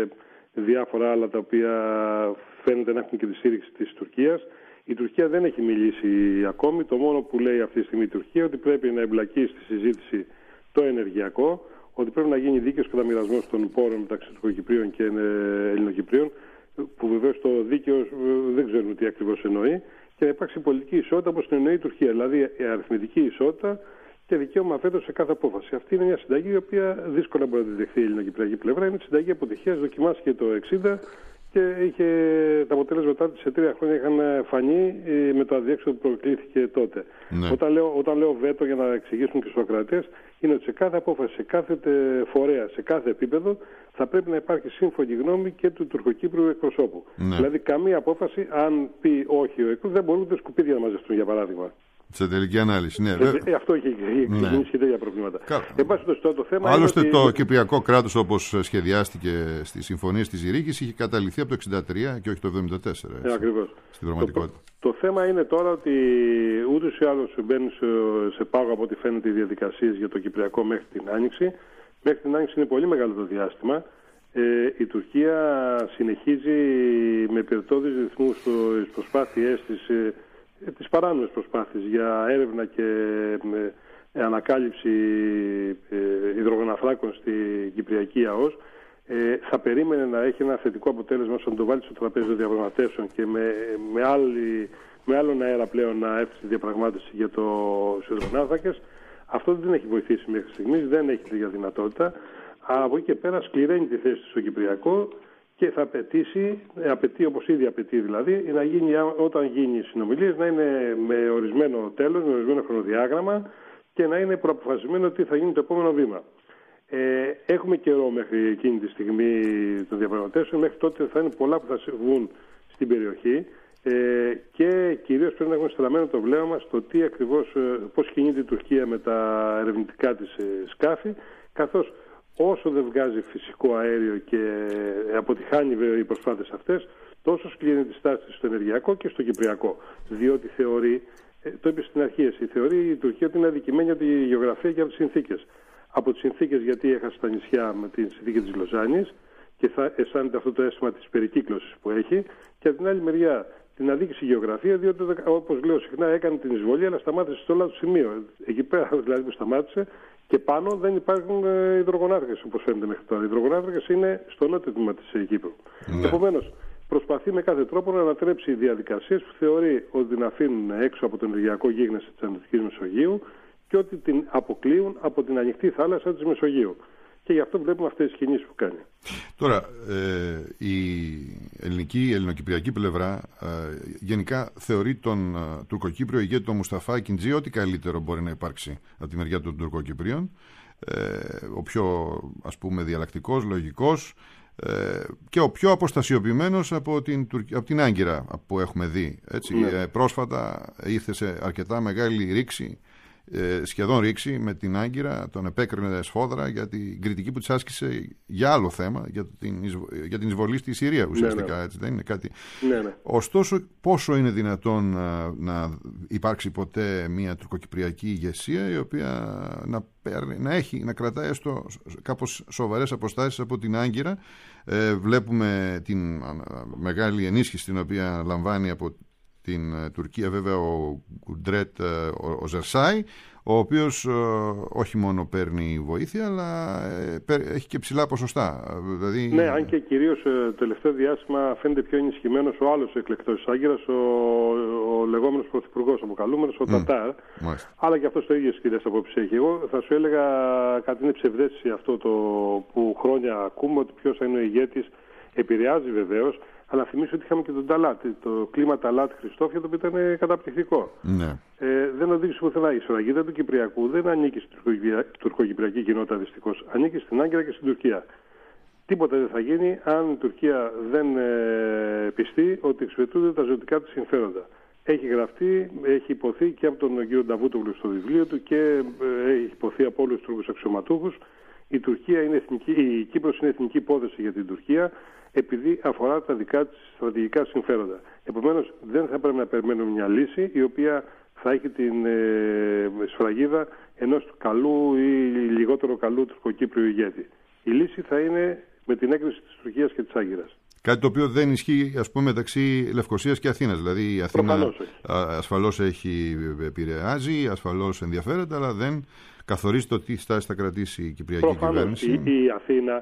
διάφορα άλλα τα οποία φαίνεται να έχουν και τη στήριξη της Τουρκίας. Η Τουρκία δεν έχει μιλήσει ακόμη. Το μόνο που λέει αυτή τη στιγμή η Τουρκία ότι πρέπει να εμπλακεί στη συζήτηση το ενεργειακό, ότι πρέπει να γίνει δίκαιος καταμοιρασμός των πόρων μεταξύ Τουρκοκυπρίων και Ελληνοκυπρίων, που βεβαίως το δίκαιο δεν ξέρουμε τι ακριβώς εννοεί, και να υπάρξει πολιτική ισότητα όπως την εννοεί η Τουρκία, δηλαδή η αριθμητική ισότητα και δικαίωμα βέτο σε κάθε απόφαση. Αυτή είναι μια συνταγή η οποία δύσκολα μπορεί να τη δεχθεί η ελληνοκυπριακή πλευρά. Είναι συνταγή αποτυχίας, δοκιμάστηκε το εξήντα και είχε, τα αποτέλεσματά της σε τρία χρόνια είχαν φανεί με το αδιέξοδο που προκλήθηκε τότε. Ναι. Όταν, λέω, όταν λέω βέτο, για να εξηγήσουν και στους ακροατές, είναι ότι σε κάθε απόφαση, σε κάθε φορέα, σε κάθε επίπεδο θα πρέπει να υπάρχει σύμφωνη γνώμη και του τουρκοκύπριου εκπροσώπου. Ναι. Δηλαδή, καμία απόφαση, αν πει όχι ο εκπρόσωπος, δεν μπορούν ούτε σκουπίδια να μαζευτούν, για παράδειγμα. Σε τελική ανάλυση, ναι. Ε, αυτό έχει ξεκινήσει ναι. και τέτοια προβλήματα. Εν πάση περιπτώσει, το θέμα Άλλωστε, είναι το ότι... κυπριακό κράτος, όπως σχεδιάστηκε στις συμφωνίες της Ζηρίκης, είχε καταληθεί από το εξήντα τρία και όχι το εβδομήντα τέσσερα. Έτσι, ε, ακριβώς. Στην πραγματικότητα. Το, το, το θέμα είναι τώρα ότι ούτως ή άλλως μπαίνουν σε, σε πάγο από ό,τι φαίνεται οι διαδικασίες για το κυπριακό μέχρι την Άνοιξη. Μέχρι την Άνοιξη είναι πολύ μεγάλο το διάστημα. Ε, η Τουρκία συνεχίζει με υπερτώδεις ρυθμούς στις προσπάθειές της. Ε, τις παράνομες προσπάθειες για έρευνα και ε, ανακάλυψη ε, υδρογοναθράκων στην Κυπριακή ΑΟΣ. Ε, θα περίμενε να έχει ένα θετικό αποτέλεσμα όσο το βάλει στο τραπέζι των διαπραγματεύσεων και με, με, άλλη, με άλλον αέρα πλέον να έρθει στη διαπραγμάτευση για τους υδρογονάθρακες. Αυτό δεν έχει βοηθήσει μέχρι στιγμής, δεν έχει τέτοια δυνατότητα. Από εκεί και πέρα σκληραίνει τη θέση του στο Κυπριακό και θα απαιτήσει, απαιτεί όπως ήδη απαιτεί δηλαδή, να γίνει, όταν γίνει συνομιλίες, να είναι με ορισμένο τέλος, με ορισμένο χρονοδιάγραμμα και να είναι προαποφασισμένο τι θα γίνει το επόμενο βήμα. Ε, έχουμε καιρό μέχρι εκείνη τη στιγμή των διαπραγματεύσεων, μέχρι τότε θα είναι πολλά που θα συμβούν στην περιοχή ε, και κυρίως πρέπει να έχουμε στραμμένο το βλέμμα μας στο τι ακριβώς, πώς κινείται η Τουρκία με τα ερευνητικά της σκάφη, καθώς όσο δεν βγάζει φυσικό αέριο και αποτυχάνει οι προσπάθειες αυτές, τόσο σκληρή τη στάση στο ενεργειακό και στο κυπριακό. Διότι θεωρεί, το είπε στην αρχή εσύ, θεωρεί η Τουρκία ότι είναι αδικημένη από τη γεωγραφία και από τις συνθήκες. Από τις συνθήκες γιατί έχασε τα νησιά με τη συνθήκη της Λοζάνης και θα αισθάνεται αυτό το αίσθημα της περικύκλωσης που έχει, και από την άλλη μεριά την αδίκηση γεωγραφία, διότι όπως λέω συχνά έκανε την εισβολή αλλά σταμάτησε στο λάθος σημείο. Εκεί πέρα δηλαδή που σταμάτησε. Και πάνω δεν υπάρχουν ε, υδρογονάθρακες όπως φαίνεται μέχρι τώρα. Οι υδρογονάθρακες είναι στο νότιο τμήμα της Κύπρου. Ναι. Επομένως, προσπαθεί με κάθε τρόπο να ανατρέψει διαδικασίες που θεωρεί ότι την αφήνουν έξω από το ενεργειακό γίγνεσθε της Ανατολικής Μεσογείου και ότι την αποκλείουν από την ανοιχτή θάλασσα της Μεσογείου. Και γι' αυτό βλέπουμε αυτές τις κινήσεις που κάνει. Τώρα, ε, η ελληνική, η ελληνοκυπριακή πλευρά ε, γενικά θεωρεί τον ε, τουρκοκύπριο ηγέτη τον Μουσταφά Ακιντζή ό,τι καλύτερο μπορεί να υπάρξει από τη μεριά των Τουρκοκυπρίων. Ε, ο πιο, ας πούμε, διαλλακτικός, λογικός. ε, και ο πιο αποστασιοποιημένος από την, από την Άγκυρα που έχουμε δει. Έτσι. Ναι. Ε, πρόσφατα ήρθε σε αρκετά μεγάλη ρήξη, ε, σχεδόν ρήξη με την Άγκυρα, τον επέκρινε σφόδρα για την κριτική που της άσκησε για άλλο θέμα, για την, για την εισβολή στη Συρία ουσιαστικά. Ναι, ναι. Έτσι, δεν είναι κάτι. Ναι, ναι. Ωστόσο, πόσο είναι δυνατόν να, να υπάρξει ποτέ μια τουρκοκυπριακή ηγεσία η οποία να, να, έχει, να κρατάει έστω κάπως σοβαρές αποστάσεις από την Άγκυρα. Ε, βλέπουμε την μεγάλη ενίσχυση την οποία λαμβάνει από την Τουρκία βέβαια ο Γκουντρέτ, ο, ο Ζερσάι, ο οποίος όχι μόνο παίρνει βοήθεια αλλά έχει και ψηλά ποσοστά. Δηλαδή... Ναι, αν και κυρίως το τελευταίο διάστημα φαίνεται πιο ενισχυμένος ο άλλος εκλεκτός της Άγκυρας, ο, ο λεγόμενος πρωθυπουργός αποκαλούμενος, ο mm. Τατάρ. Mm. Αλλά και αυτός το ίδιο σκηνές απόψεις έχει. Εγώ θα σου έλεγα κάτι είναι ψευδέστηση αυτό το που χρόνια ακούμε, ότι ποιος θα είναι ο ηγέτης. Επηρεάζει βεβαίως. Αλλά θυμίσω ότι είχαμε και τον Ταλάτ, το κλίμα Ταλάτ Χριστόφια, το οποίο ήταν καταπληκτικό. Ναι. Ε, δεν οδήγησε πουθενά. Η σφραγίδα του Κυπριακού δεν ανήκει στην τουρκοκυπριακή κοινότητα δυστυχώς. Ανήκει στην Άγκυρα και στην Τουρκία. Τίποτα δεν θα γίνει αν η Τουρκία δεν ε, πιστεί ότι εξυπηρετούνται τα ζωτικά της συμφέροντα. Έχει γραφτεί, έχει υποθεί και από τον κύριο Νταβούτογλου στο βιβλίο του και ε, έχει υποθεί από όλους τους Τούρκους αξιωματούχους. Η, Τουρκία είναι εθνική, η Κύπρος είναι εθνική υπόθεση για την Τουρκία, επειδή αφορά τα δικά της στρατηγικά συμφέροντα. Επομένως, δεν θα πρέπει να περιμένουμε μια λύση η οποία θα έχει την ε, σφραγίδα ενός καλού ή λιγότερο καλού τουρκοκύπριου ηγέτη. Η λύση θα είναι με την έγκριση της Τουρκίας και της Άγκυρας. Κάτι το οποίο δεν ισχύει, ας πούμε, μεταξύ Λευκωσίας και Αθήνας. Δηλαδή η Αθήνα ασφαλώς έχει επηρεάζει, ασφαλώς ενδιαφέρεται, αλλά δεν καθορίζει το τι στάση θα κρατήσει η Κυπριακή Προφανώς, κυβέρνηση. Η, η Αθήνα,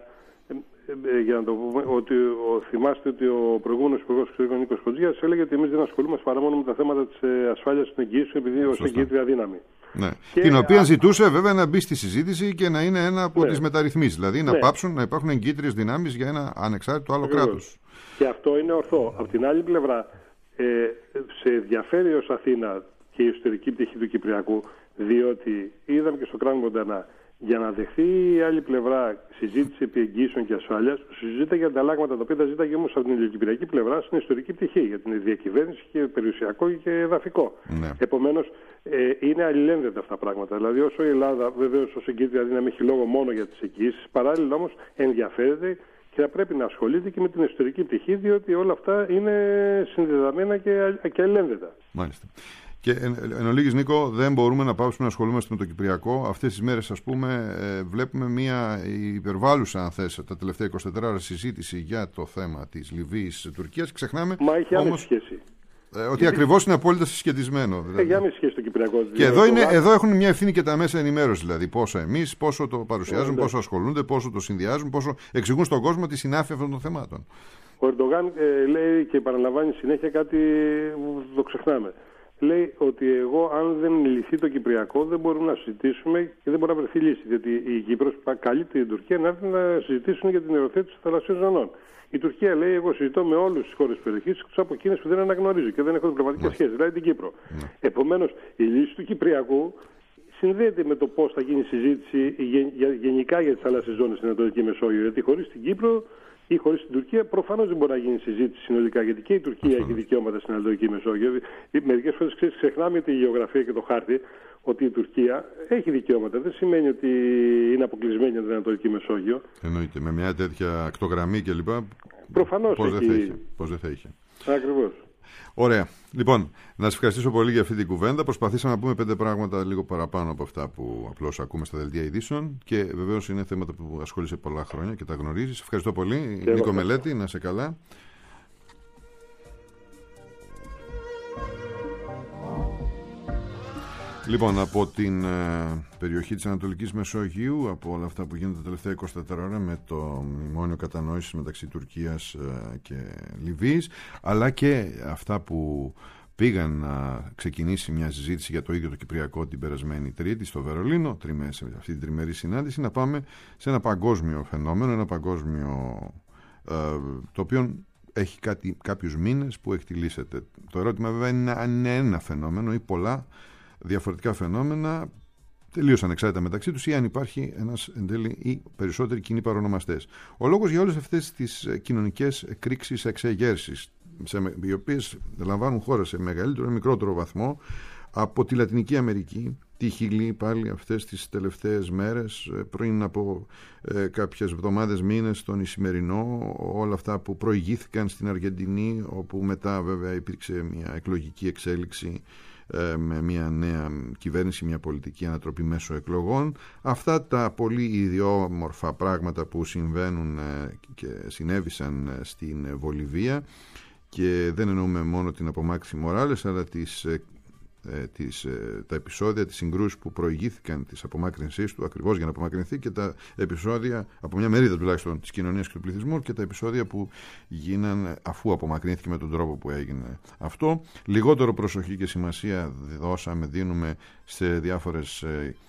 ε, για να το πούμε, ότι ο, θυμάστε ότι ο προηγούμενος Υπουργός Εξωτερικών Νίκος Χοντζίας έλεγε ότι εμείς δεν ασχολούμαστε παρά μόνο με τα θέματα της ε, ασφάλειας των εγγύησεων, επειδή ως εγγύητρια δύναμη. Ναι. Και την οποία α... ζητούσε βέβαια να μπει στη συζήτηση και να είναι ένα από ναι. τις μεταρρυθμίσεις. Δηλαδή να ναι. πάψουν να υπάρχουν εγγύητριες δυνάμεις για ένα ανεξάρτητο άλλο κράτος. Και αυτό είναι ορθό. Από την άλλη πλευρά, ε, σε ενδιαφέρει ως Αθήνα και η εσωτερική πτυχή του Κυπριακού, διότι είδαμε και στο Κράνο Μοντανά, για να δεχθεί η άλλη πλευρά συζήτηση επί εγγύησεων και ασφάλειας, συζήτητα για ανταλλάγματα τα οποία τα ζήταγε όμως από την ελληνοκυπριακή πλευρά στην ιστορική πτυχή, για την διακυβέρνηση και περιουσιακό και εδαφικό. Ναι. Επομένως, ε, είναι αλληλένδετα αυτά τα πράγματα. Δηλαδή, όσο η Ελλάδα βεβαίως ως εγκύτρια δύναμη έχει λόγο μόνο για τις εγγύησεις, παράλληλα όμως ενδιαφέρεται και θα πρέπει να ασχολείται και με την εσωτερική πτυχή, διότι όλα αυτά είναι συνδεδεμένα και, και αλληλένδετα. Μάλιστα. Και εν, εν ολίγης, Νίκο, δεν μπορούμε να πάψουμε να ασχολούμαστε με το Κυπριακό. Αυτές τις μέρες, ας πούμε, ε, βλέπουμε μια υπερβάλλουσα, αν θες, τα τελευταία είκοσι τέσσερις ώρες συζήτηση για το θέμα της Λιβύης, Τουρκίας. Ξεχνάμε. Μα έχει άμεση σχέση. Ε, ότι Γιατί... ακριβώς είναι απόλυτα συσχετισμένο. Δηλαδή. Έχει άμεση σχέση το Κυπριακό. Και εδώ, είναι, εδώ έχουν μια ευθύνη και τα μέσα ενημέρωση. Δηλαδή, πόσο εμείς, πόσο το παρουσιάζουν, yeah, πόσο ασχολούνται, πόσο το συνδυάζουν, πόσο εξηγούν στον κόσμο τη συνάφεια αυτών των θεμάτων. Ο Ερντογάν ε, λέει και παραλαμβάνει συνέχεια κάτι που το ξεχνάμε. Λέει ότι εγώ, αν δεν λυθεί το Κυπριακό, δεν μπορούμε να συζητήσουμε και δεν μπορεί να βρεθεί λύση. Διότι η Κύπρος καλεί την Τουρκία να έρθει να συζητήσουν για την υιοθέτηση των θαλασσίων ζωνών. Η Τουρκία λέει: εγώ συζητώ με όλες τις χώρες της περιοχής, εκτός από εκείνες που δεν αναγνωρίζω και δεν έχουν διπλωματικές σχέσεις, δηλαδή την Κύπρο. Mm. Επομένως, η λύση του Κυπριακού συνδέεται με το πώς θα γίνει η συζήτηση γενικά για τις θαλάσσιες ζώνες στην Ανατολική Μεσόγειο. Γιατί χωρίς την Κύπρο ή χωρίς την Τουρκία προφανώς δεν μπορεί να γίνει συζήτηση συνολικά, γιατί και η Τουρκία έχει δικαιώματα στην Ανατολική Μεσόγειο. Μερικές φορές ξεχνάμε τη γεωγραφία και το χάρτη, ότι η Τουρκία έχει δικαιώματα. Δεν σημαίνει ότι είναι αποκλεισμένη από την Ανατολική Μεσόγειο. Εννοείται. Με μια τέτοια ακτογραμμή κλπ. Προφανώς. Πώς δεν θα είχε. Πώς δεν θα είχε. Ακριβώς. Ωραία. Λοιπόν, να σας ευχαριστήσω πολύ για αυτή την κουβέντα. Προσπαθήσαμε να πούμε πέντε πράγματα λίγο παραπάνω από αυτά που απλώς ακούμε στα δελτία ειδήσεων και βεβαίως είναι θέματα που ασχολείσαι πολλά χρόνια και τα γνωρίζεις. Ευχαριστώ πολύ. Και Νίκο Μελέτη, να είσαι καλά. Λοιπόν, από την ε, περιοχή της Ανατολικής Μεσογείου, από όλα αυτά που γίνονται τα τελευταία είκοσι τέσσερις ώρες με το μνημόνιο κατανόησης μεταξύ Τουρκίας ε, και Λιβύης, αλλά και αυτά που πήγαν να ξεκινήσει μια συζήτηση για το ίδιο το Κυπριακό την περασμένη Τρίτη στο Βερολίνο, σε αυτή την τριμερή συνάντηση, να πάμε σε ένα παγκόσμιο φαινόμενο, ένα παγκόσμιο ε, το οποίο έχει κάτι, κάποιους μήνες που εκτιλήσεται. Το ερώτημα βέβαια είναι αν είναι ένα φαινόμενο ή πολλά διαφορετικά φαινόμενα τελείως ανεξάρτητα μεταξύ τους ή αν υπάρχει ένας εν τέλει ή περισσότεροι κοινοί παρονομαστές. Ο λόγος για όλες αυτές τις κοινωνικές εκρήξεις, εξεγέρσεις, οι οποίες λαμβάνουν χώρα σε μεγαλύτερο ή μικρότερο βαθμό από τη Λατινική Αμερική, τη Χιλή πάλι αυτές τις τελευταίες μέρες, πριν από ε, κάποιες εβδομάδες, μήνες, τον Ισημερινό, όλα αυτά που προηγήθηκαν στην Αργεντινή, όπου μετά βέβαια υπήρξε μια εκλογική εξέλιξη ε, με μια νέα κυβέρνηση, μια πολιτική ανατροπή μέσω εκλογών. Αυτά τα πολύ ιδιόμορφα πράγματα που συμβαίνουν ε, και συνέβησαν ε, στην Βολιβία, και δεν εννοούμε μόνο την απομάκρυνση Μοράλες, αλλά τις ε, Τις, τα επεισόδια, τις συγκρούσεις που προηγήθηκαν της απομάκρυνσής του ακριβώς για να απομακρυνθεί, και τα επεισόδια από μια μερίδα τουλάχιστον της κοινωνίας και του πληθυσμού, και τα επεισόδια που γίνανε αφού απομακρυνθήκε με τον τρόπο που έγινε αυτό. Λιγότερο προσοχή και σημασία δώσαμε, δίνουμε σε διάφορες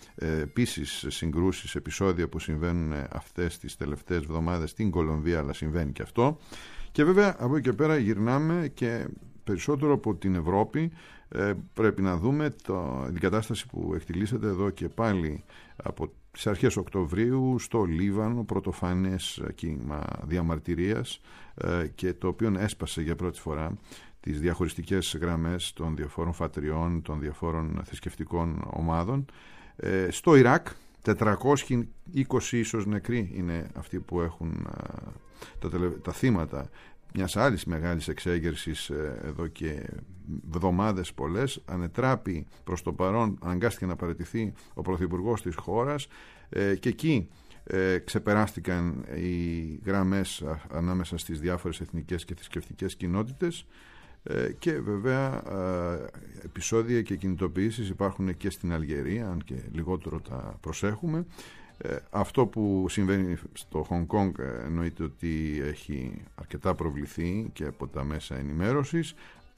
επίσης συγκρούσεις, επεισόδια που συμβαίνουν αυτές τις τελευταίες εβδομάδες στην Κολομβία, αλλά συμβαίνει και αυτό. Και βέβαια από εκεί και πέρα γυρνάμε και περισσότερο από την Ευρώπη. Ε, πρέπει να δούμε το, την κατάσταση που εκτιλήσεται εδώ και πάλι από τις αρχές Οκτωβρίου στο Λίβανο, πρωτοφανές κύμα διαμαρτυρίας, ε, και το οποίο έσπασε για πρώτη φορά τις διαχωριστικές γραμμές των διαφόρων φατριών, των διαφόρων θρησκευτικών ομάδων. Ε, στο Ιράκ τετρακόσιοι είκοσι ίσως νεκροί είναι αυτοί που έχουν ε, τα, τα θύματα μιας άλλης μεγάλης εξέγερσης εδώ και εβδομάδες πολλές. Ανετράπη προς το παρόν, αναγκάστηκε να παραιτηθεί ο πρωθυπουργός της χώρας, ε, και εκεί ε, ξεπεράστηκαν οι γραμμές ανάμεσα στις διάφορες εθνικές και θρησκευτικές κοινότητες, ε, και βέβαια ε, επεισόδια και κινητοποιήσεις υπάρχουν και στην Αλγερία, αν και λιγότερο τα προσέχουμε. Ε, αυτό που συμβαίνει στο Χονγκ Κονγκ εννοείται ότι έχει αρκετά προβληθεί και από τα μέσα ενημέρωσης.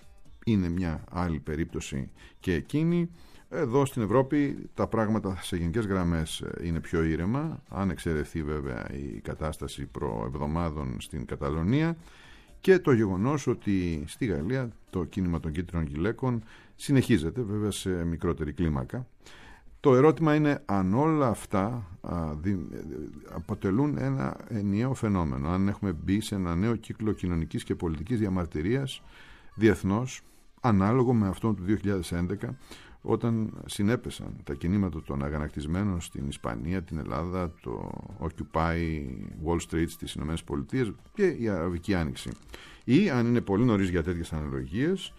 Είναι μια άλλη περίπτωση και εκείνη. Εδώ στην Ευρώπη τα πράγματα σε γενικές γραμμές είναι πιο ήρεμα, αν εξαιρεθεί βέβαια η κατάσταση προεβδομάδων στην Καταλωνία, και το γεγονός ότι στη Γαλλία το κίνημα των κίτρινων γυλαίκων συνεχίζεται βέβαια σε μικρότερη κλίμακα. Το ερώτημα είναι αν όλα αυτά α, δι, αποτελούν ένα ενιαίο φαινόμενο, αν έχουμε μπει σε ένα νέο κύκλο κοινωνικής και πολιτικής διαμαρτυρίας διεθνώς, ανάλογο με αυτόν του δύο χιλιάδες έντεκα, όταν συνέπεσαν τα κινήματα των αγανακτισμένων στην Ισπανία, την Ελλάδα, το Occupy Wall Street στις Ηνωμένες Πολιτείες και η Αραβική Άνοιξη. Ή αν είναι πολύ νωρίς για τέτοιες αναλογίες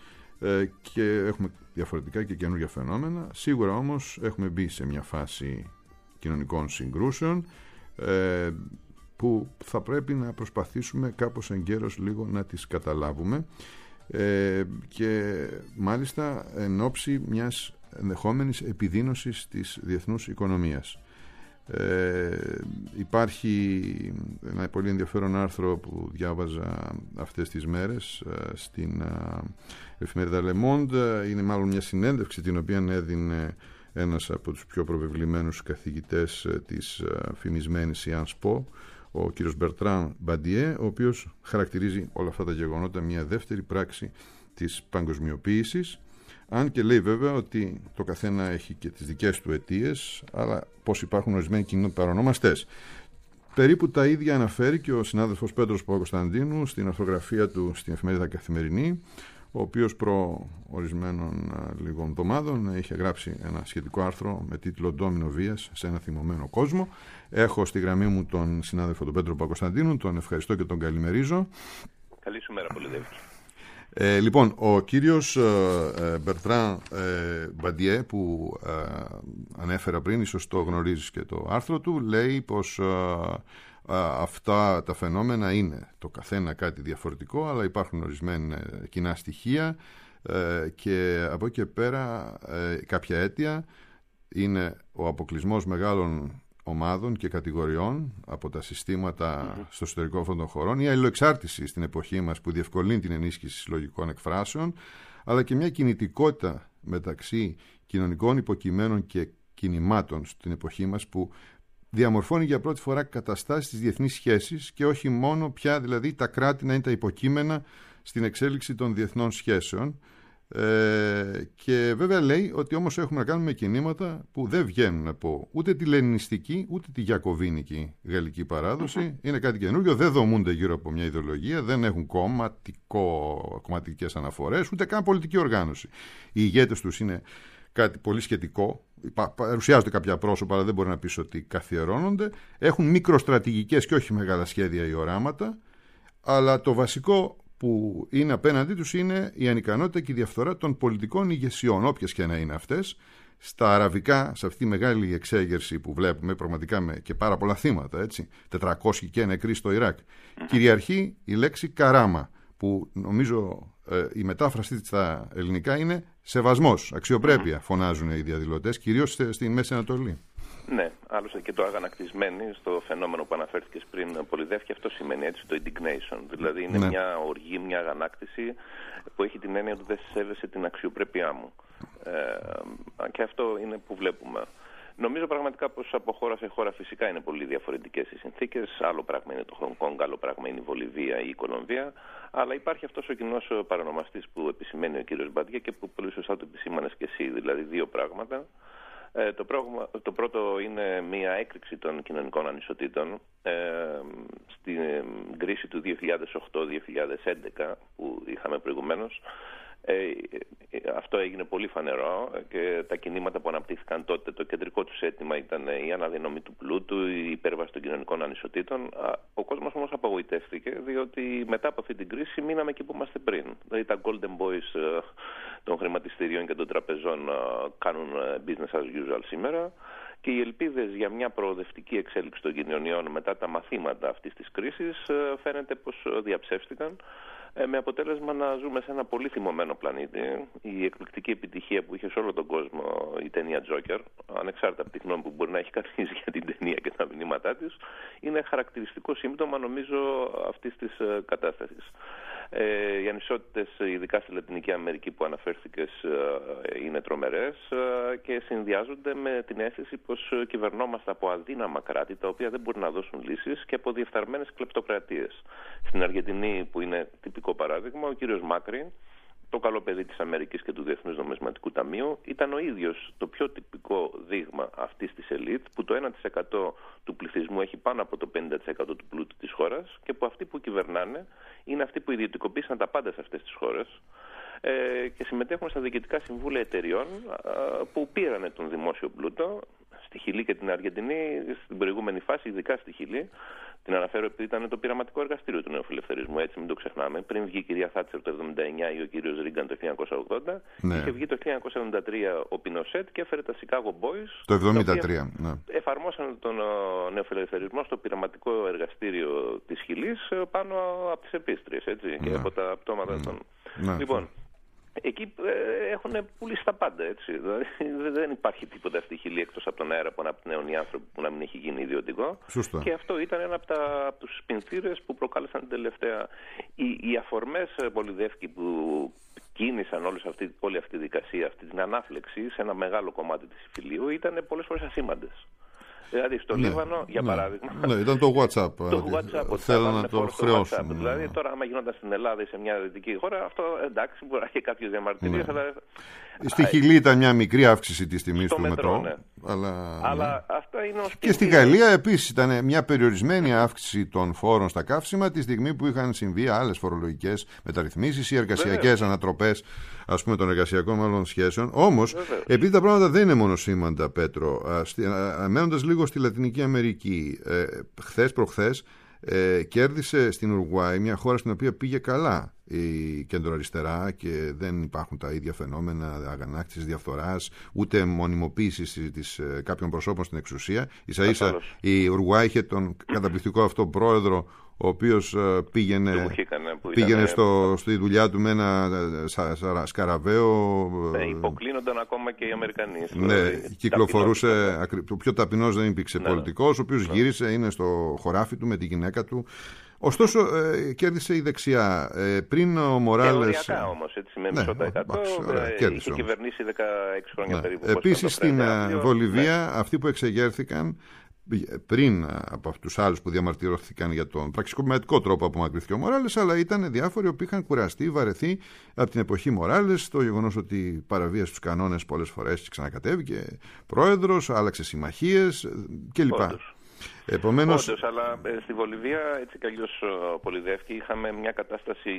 και έχουμε διαφορετικά και καινούργια φαινόμενα. Σίγουρα όμως έχουμε μπει σε μια φάση κοινωνικών συγκρούσεων ε, που θα πρέπει να προσπαθήσουμε κάπως εγκαίρως λίγο να τις καταλάβουμε, ε, και μάλιστα εν ώψη μιας ενδεχόμενης επιδείνωσης της διεθνούς οικονομίας. Ε, υπάρχει ένα πολύ ενδιαφέρον άρθρο που διάβαζα αυτές τις μέρες ε, στην ε, εφημερίδα Le Monde. Είναι μάλλον μια συνέντευξη την οποία έδινε ένας από τους πιο προβεβλημένους καθηγητές ε, της ε, φημισμένης Sciences Po, ο κύριος Μπερτράν Μπαντιέ, ο οποίος χαρακτηρίζει όλα αυτά τα γεγονότα μια δεύτερη πράξη της παγκοσμιοποίησης, αν και λέει βέβαια ότι το καθένα έχει και τις δικές του αιτίες, αλλά πως υπάρχουν ορισμένοι κοινοί παρονομαστές. Περίπου τα ίδια αναφέρει και ο συνάδελφος Πέτρος Παπακοσταντίνου στην αρθρογραφία του στην εφημερίδα Καθημερινή, ο οποίος προ ορισμένων λίγων εβδομάδων είχε γράψει ένα σχετικό άρθρο με τίτλο «Ντόμινο βίας σε ένα θυμωμένο κόσμο». Έχω στη γραμμή μου τον συνάδελφο τον Πέτρο Παπακοσταντίνου, τον ευχαριστώ και τον καλημερίζω. Καλή σου μέρα, πολύ Δεύκη. Ε, λοιπόν, ο κύριος ε, Μπερτράν ε, Μπαντιέ που ε, ανέφερα πριν, ίσως το γνωρίζεις και το άρθρο του, λέει πως ε, ε, αυτά τα φαινόμενα είναι το καθένα κάτι διαφορετικό, αλλά υπάρχουν ορισμένα κοινά στοιχεία ε, και από εκεί και πέρα ε, κάποια αίτια είναι ο αποκλεισμός μεγάλων ομάδων και κατηγοριών από τα συστήματα mm-hmm. στο εσωτερικό αυτών των χωρών, η αλληλοεξάρτηση στην εποχή μας που διευκολύνει την ενίσχυση συλλογικών εκφράσεων, αλλά και μια κινητικότητα μεταξύ κοινωνικών υποκειμένων και κινημάτων στην εποχή μας που διαμορφώνει για πρώτη φορά καταστάσεις στις διεθνείς σχέσεις και όχι μόνο πια δηλαδή τα κράτη να είναι τα υποκείμενα στην εξέλιξη των διεθνών σχέσεων. Ε, και βέβαια λέει ότι όμως έχουμε να κάνουμε κινήματα που δεν βγαίνουν από ούτε τη λενινιστική ούτε τη γιακοβίνικη γαλλική παράδοση. Είναι κάτι καινούργιο, δεν δομούνται γύρω από μια ιδεολογία, δεν έχουν κομματικό, κομματικές αναφορές, ούτε καν πολιτική οργάνωση. Οι ηγέτες τους είναι κάτι πολύ σχετικό. Παρουσιάζονται κάποια πρόσωπα, αλλά δεν μπορεί να πεις ότι καθιερώνονται. Έχουν μικροστρατηγικές και όχι μεγάλα σχέδια ή οράματα. Αλλά το βασικό που είναι απέναντί τους είναι η ανικανότητα και η διαφθορά των πολιτικών ηγεσιών, όποιες και να είναι αυτές. Στα αραβικά, σε αυτή τη μεγάλη εξέγερση που βλέπουμε, πραγματικά με και πάρα πολλά θύματα, έτσι, τετρακόσιοι και νεκροί στο Ιράκ, κυριαρχεί η λέξη καράμα, που νομίζω ε, η μετάφραση στα ελληνικά είναι σεβασμός, αξιοπρέπεια, φωνάζουν οι διαδηλωτές, κυρίως στη Μέση Ανατολή. Ναι, άλλωστε και το αγανακτισμένοι στο φαινόμενο που αναφέρθηκες πριν, Πολυδεύκη, αυτό σημαίνει έτσι, το indignation. Δηλαδή είναι ναι. μια οργή, μια αγανάκτηση που έχει την έννοια ότι δεν σέβεσαι την αξιοπρέπειά μου. Ε, και αυτό είναι που βλέπουμε. Νομίζω πραγματικά πως από χώρα σε χώρα φυσικά είναι πολύ διαφορετικές οι συνθήκες. Άλλο πράγμα είναι το Χονγκ Κονγκ, άλλο πράγμα είναι η Βολιβία ή η Κολομβία. Αλλά υπάρχει αυτός ο κοινός παρονομαστής που επισημαίνει ο κύριος Μπαντιέ και που πολύ σωστά το επισήμανες και εσύ. Δηλαδή δύο πράγματα. Ε, το, πρόγμα, το πρώτο είναι μια έκρηξη των κοινωνικών ανισοτήτων. Ε, στην κρίση του δύο χιλιάδες οκτώ δύο χιλιάδες έντεκα που είχαμε προηγουμένως, Ε, αυτό έγινε πολύ φανερό και τα κινήματα που αναπτύχθηκαν τότε, το κεντρικό τους αίτημα ήταν η αναδιανομή του πλούτου, η υπέρβαση των κοινωνικών ανισοτήτων. Ο κόσμος όμως απογοητεύτηκε, διότι μετά από αυτή την κρίση μείναμε εκεί που είμαστε πριν. Δηλαδή τα golden boys των χρηματιστηρίων και των τραπεζών κάνουν business as usual σήμερα και οι ελπίδες για μια προοδευτική εξέλιξη των κοινωνιών μετά τα μαθήματα αυτής της κρίσης φαίνεται πως διαψεύστηκαν, με αποτέλεσμα να ζούμε σε ένα πολύ θυμωμένο πλανήτη. Η εκπληκτική επιτυχία που είχε σε όλο τον κόσμο η ταινία Joker, ανεξάρτητα από τη γνώμη που μπορεί να έχει κανείς για την ταινία και τα μηνύματά της, είναι χαρακτηριστικό σύμπτωμα, νομίζω, αυτής της κατάστασης. Ε, οι ανισότητες, ειδικά στη Λατινική Αμερική που αναφέρθηκες, είναι τρομερές και συνδυάζονται με την αίσθηση πως κυβερνόμαστε από αδύναμα κράτη τα οποία δεν μπορούν να δώσουν λύσεις και από διεφθαρμένες κλεπτοκρατίες. Στην Αργεντινή, που είναι τυπικό παράδειγμα, ο κύριος Μάκρη, το καλό παιδί της Αμερικής και του Διεθνούς Νομισματικού Ταμείου, ήταν ο ίδιος το πιο τυπικό δείγμα αυτής της ελίτ, που το ένα τοις εκατό του πληθυσμού έχει πάνω από το πενήντα τοις εκατό του πλούτου της χώρας και που αυτοί που κυβερνάνε είναι αυτοί που ιδιωτικοποίησαν τα πάντα σε αυτές τις χώρες ε, και συμμετέχουν στα διοικητικά συμβούλια εταιριών ε, που πήρανε τον δημόσιο πλούτο. Στη Χιλή και την Αργεντινή, στην προηγούμενη φάση, ειδικά στη Χιλή, την αναφέρω επειδή ήταν το πειραματικό εργαστήριο του νεοφιλελευθερισμού, έτσι μην το ξεχνάμε. Πριν βγει η κυρία Θάτσερ το χίλια εννιακόσια εβδομήντα εννιά ή ο κύριος Ρίγκαν το χίλια εννιακόσια ογδόντα, ναι. είχε βγει το χίλια εννιακόσια εβδομήντα τρία ο Πινοσέτ και έφερε τα Chicago Boys. Το εβδομήντα τρία, ναι. Εφαρμόσαν τον νεοφιλελευθερισμό στο πειραματικό εργαστήριο της Χιλής πάνω από τις επίστριες, έτσι, ναι. και από τα πτώματα ναι. των. Ναι. Λοιπόν, εκεί ε, έχουν πουλήσει τα πάντα, έτσι. Δηλαδή, δεν υπάρχει τίποτα στη Χιλή εκτός από τον αέρα που αναπνέουν οι άνθρωποι που να μην έχει γίνει ιδιωτικό. Σωστά. Και αυτό ήταν ένα από, τα, από τους πινθύρες που προκάλεσαν την τελευταία. Οι, οι αφορμές, Πολυδεύκη, που κίνησαν όλη αυτή, όλη αυτή τη δικασία, αυτή την ανάφλεξη σε ένα μεγάλο κομμάτι της Ιφιλίου ήταν πολλές φορές ασήμαντες. Δηλαδή στο ναι, Λίβανο, για ναι, παράδειγμα. Ναι, ήταν το WhatsApp. Το WhatsApp. Θέλω να το χρεώσουν. Ναι. Δηλαδή τώρα, άμα γινόταν στην Ελλάδα ή σε μια δυτική χώρα, αυτό εντάξει, μπορεί να έχει κάποιες διαμαρτυρίες. Ναι. Αλλά... Στη Χιλή ήταν μια μικρή αύξηση της τιμής του μετρό. μετρό ναι. Αλλά, αλλά ναι. αυτά είναι ως και στη Γαλλία επίσης ήταν μια περιορισμένη αύξηση των φόρων στα καύσιμα τη στιγμή που είχαν συμβεί άλλες φορολογικές μεταρρυθμίσεις ή εργασιακές ανατροπές, ας πούμε, των εργασιακών μάλλον σχέσεων. Όμως, επειδή τα πράγματα δεν είναι μόνο σήμαντα, Πέτρο, μένοντας λίγο στη Λατινική Αμερική, ε, χθες προχθές ε, κέρδισε στην Ουρουάη, μια χώρα στην οποία πήγε καλά η κεντροαριστερά και δεν υπάρχουν τα ίδια φαινόμενα αγανάκτησης, διαφθοράς, ούτε μονιμοποίησης της, ε, κάποιων προσώπων στην εξουσία. Ίσα ίσα η Ουρουάη είχε τον καταπληκτικό αυτό πρόεδρο, ο οποίος uh, πήγαινε, Μουχίκανε, πήγαινε ήταν, στο, στη δουλειά του με ένα σα, σα, σκαραβαίο. Ναι, υποκλίνονταν ακόμα και οι Αμερικανοί. Ναι, κυκλοφορούσε, ο πιο ταπεινός δεν υπήρξε ναι, πολιτικός, ο οποίος ναι. γύρισε, είναι στο χωράφι του με τη γυναίκα του. Ωστόσο, ε, κέρδισε η δεξιά. Ε, πριν ο Μοράλες. Θεωριακά όμως, έτσι, με μισό τοις εκατό. Είχε κυβερνήσει δεκαέξι χρόνια ναι. περίπου. Επίσης στην Βολιβία, ναι. αυτοί που εξεγέρθηκαν πριν από τους άλλους που διαμαρτυρώθηκαν για τον πραξικοπηματικό τρόπο που απομακρυνθήκε ο Μοράλες, αλλά ήταν διάφοροι που είχαν κουραστεί, βαρεθεί από την εποχή Μοράλες, το γεγονός ότι παραβίασε τους κανόνες πολλές φορές και ξανακατέβηκε πρόεδρος, άλλαξε συμμαχίες κλπ. Επομένως... Όντως, αλλά ε, στη Βολιβία έτσι κι αλλιώς Πολυδεύκη είχαμε μια κατάσταση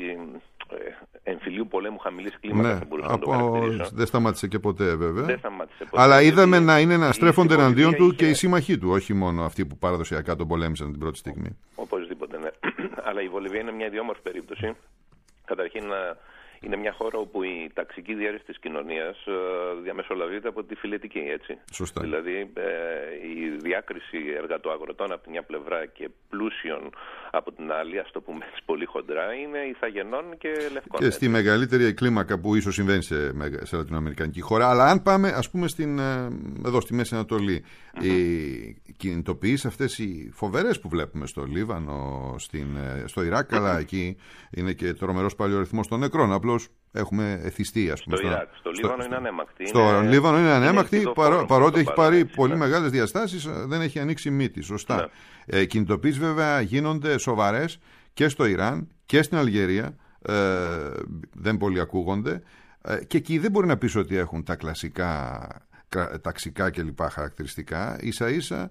ε, εμφυλίου πολέμου χαμηλής κλίμακας. Ναι, από... δεν σταμάτησε και ποτέ βέβαια. Δεν σταμάτησε ποτέ. Αλλά είδαμε να είναι να στρέφονται εναντίον του είχε... και οι σύμμαχοί του, όχι μόνο αυτοί που παραδοσιακά τον πολέμησαν την πρώτη στιγμή. Οπωσδήποτε, ναι. Αλλά η Βολιβία είναι μια ιδιόμορφη περίπτωση. Καταρχήν είναι μια χώρα όπου η ταξική διαίρεση της κοινωνίας ε, διαμεσολαβείται από τη φιλετική, έτσι. Σωστά. Δηλαδή ε, η διάκριση εργατοαγροτών από την μια πλευρά και πλούσιων από την άλλη, ας το πούμε πολύ χοντρά, είναι ηθαγενών και λευκών. Και έτσι. Στη μεγαλύτερη κλίμακα που ίσως συμβαίνει σε, σε λατινοαμερικανική χώρα. Αλλά αν πάμε, ας πούμε, στην, εδώ στη Μέση Ανατολή, mm-hmm. οι κινητοποιήσεις αυτές οι φοβερές που βλέπουμε στο Λίβανο, στην, στο Ιράκ, αλλά εκεί είναι και τρομερός παλιοαριθμός των νεκρών. Απλώς έχουμε εθιστεί, ας πούμε. Στο Ιράκ, στο Λίβανο είναι ανέμακτη. Στο είναι... Λίβανο είναι ανέμακτη, είναι παρό... παρότι έχει πάρει έτσι, πολύ ναι. μεγάλες διαστάσεις, δεν έχει ανοίξει μύτη. Σωστά. Ναι. Ε, κινητοποιήσεις βέβαια γίνονται σοβαρές και στο Ιράν και στην Αλγερία. Ε, δεν πολύ ακούγονται. Ε, και εκεί δεν μπορεί να πεις ότι έχουν τα κλασικά ταξικά και λοιπά χαρακτηριστικά. Ίσα ίσα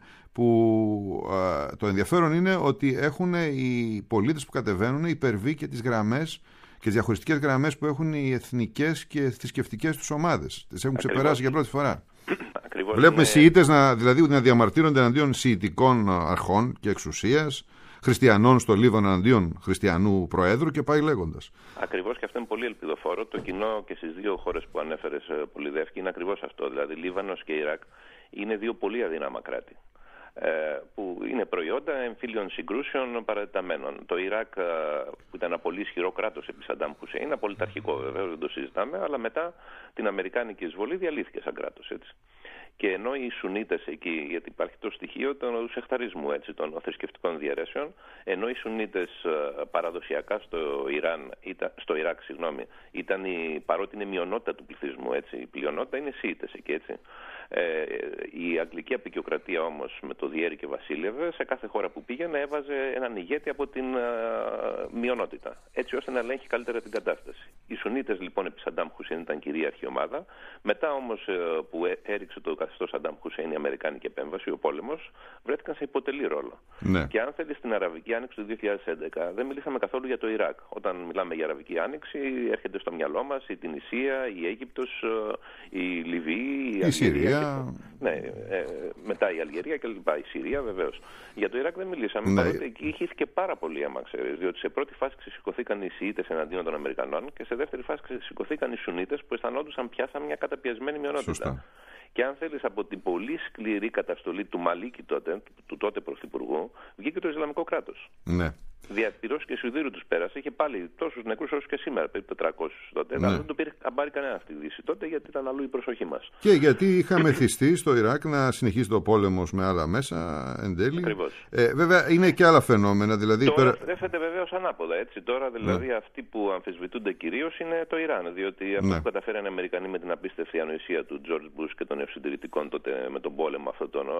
που ε, το ενδιαφέρον είναι ότι έχουν οι πολίτες που κατεβαίνουν υπερβεί και τις γραμμές και τις διαχωριστικές γραμμές που έχουν οι εθνικές και θρησκευτικές τους ομάδες. Τις έχουν Ακριβώς. ξεπεράσει για πρώτη φορά. Ακριβώς. Βλέπουμε είναι... Σιήτες να, δηλαδή, να διαμαρτύρονται εναντίον Σιητικών αρχών και εξουσίας, χριστιανών στο Λίβανο εναντίον χριστιανού προέδρου και πάει λέγοντας. Ακριβώς, και αυτό είναι πολύ ελπιδοφόρο. Το κοινό και στις δύο χώρες που ανέφερες, Πολυδεύκη, είναι ακριβώς αυτό. Δηλαδή Λίβανος και Ιράκ είναι δύο πολύ αδύναμα κράτη, που είναι προϊόντα εμφύλιων συγκρούσεων παρατεταμένων. Το Ιράκ, που ήταν ένα πολύ ισχυρό κράτος επί Σαντάμ Χουσέιν, είναι απολυταρχικό βεβαίως, δεν το συζητάμε, αλλά μετά την Αμερικάνικη εισβολή διαλύθηκε σαν κράτος, έτσι. Και ενώ οι Σουνίτες εκεί, γιατί υπάρχει το στοιχείο του σεχταρισμού, έτσι, των θρησκευτικών διαιρέσεων, ενώ οι Σουνίτες παραδοσιακά στο, Ιράν, ήταν, στο Ιράκ, συγγνώμη, ήταν η, παρότι είναι μειονότητα του πληθυσμού, έτσι, η πλειονότητα είναι Σιήτες εκεί, έτσι. Ε, η αγγλική απεικιοκρατία όμως με το διέρη και βασίλευε, σε κάθε χώρα που πήγαινε έβαζε έναν ηγέτη από την α, μειονότητα, έτσι ώστε να ελέγχει καλύτερα την κατάσταση. Οι Σουνίτες λοιπόν επί Σαντάμ Χουσέιν ήταν κυρίαρχη ομάδα. Μετά όμως ε, που ε, έριξε το καθεστώς Σαντάμ Χουσέιν η Αμερικάνικη επέμβαση, ο πόλεμος, βρέθηκαν σε υποτελή ρόλο. Ναι. Και αν θέλει, στην Αραβική Άνοιξη του δύο χιλιάδες έντεκα δεν μιλήσαμε καθόλου για το Ιράκ. Όταν μιλάμε για Αραβική Άνοιξη έρχεται στο μυαλό μας η Τινησία, η Αίγυπτος, η Λιβύη, η, η Συρία. Ναι, ε, μετά η Αλγερία και λοιπά. Η Συρία βεβαίως. Για το Ιράκ δεν μιλήσαμε, ναι. Παρότι εκεί είχε πάρα πολύ αίμα, ξέρεις, διότι σε πρώτη φάση ξεσηκωθήκαν οι Σιήτες εναντίον των Αμερικανών και σε δεύτερη φάση ξεσηκωθήκαν οι Σουνίτες που αισθανόντουσαν πια σαν μια καταπιεσμένη μειονότητα. Σωστά. Και αν θέλεις, από την πολύ σκληρή καταστολή του Μαλίκη τότε, του τότε πρωθυπουργού, βγήκε το Ισλαμικό κράτος. Ναι. Διατηρός και Σιδήρου τους πέρασε, είχε πάλι τόσους νεκρούς όσο και σήμερα, περίπου τετρακόσιους τότε. Ναι. Αλλά δεν το πήρε αμπάρει κανένα αυτή τη Δύση τότε, γιατί ήταν αλλού η προσοχή μας. Και γιατί είχαμε θυστεί στο Ιράκ να συνεχίσει το πόλεμος με άλλα μέσα εν τέλει. Ακριβώς. Ε, βέβαια είναι και άλλα φαινόμενα. Δηλαδή, τώρα στρέφεται βεβαίως ανάποδα. Έτσι. Τώρα δηλαδή ναι. αυτοί που αμφισβητούνται κυρίως είναι το Ιράν. Διότι αυτό ναι. που καταφέραν οι Αμερικανοί με την απίστευτη ανοησία του Τζορτζ Μπους και των ευσυντηρητικών τότε με τον πόλεμο, αυτόν τον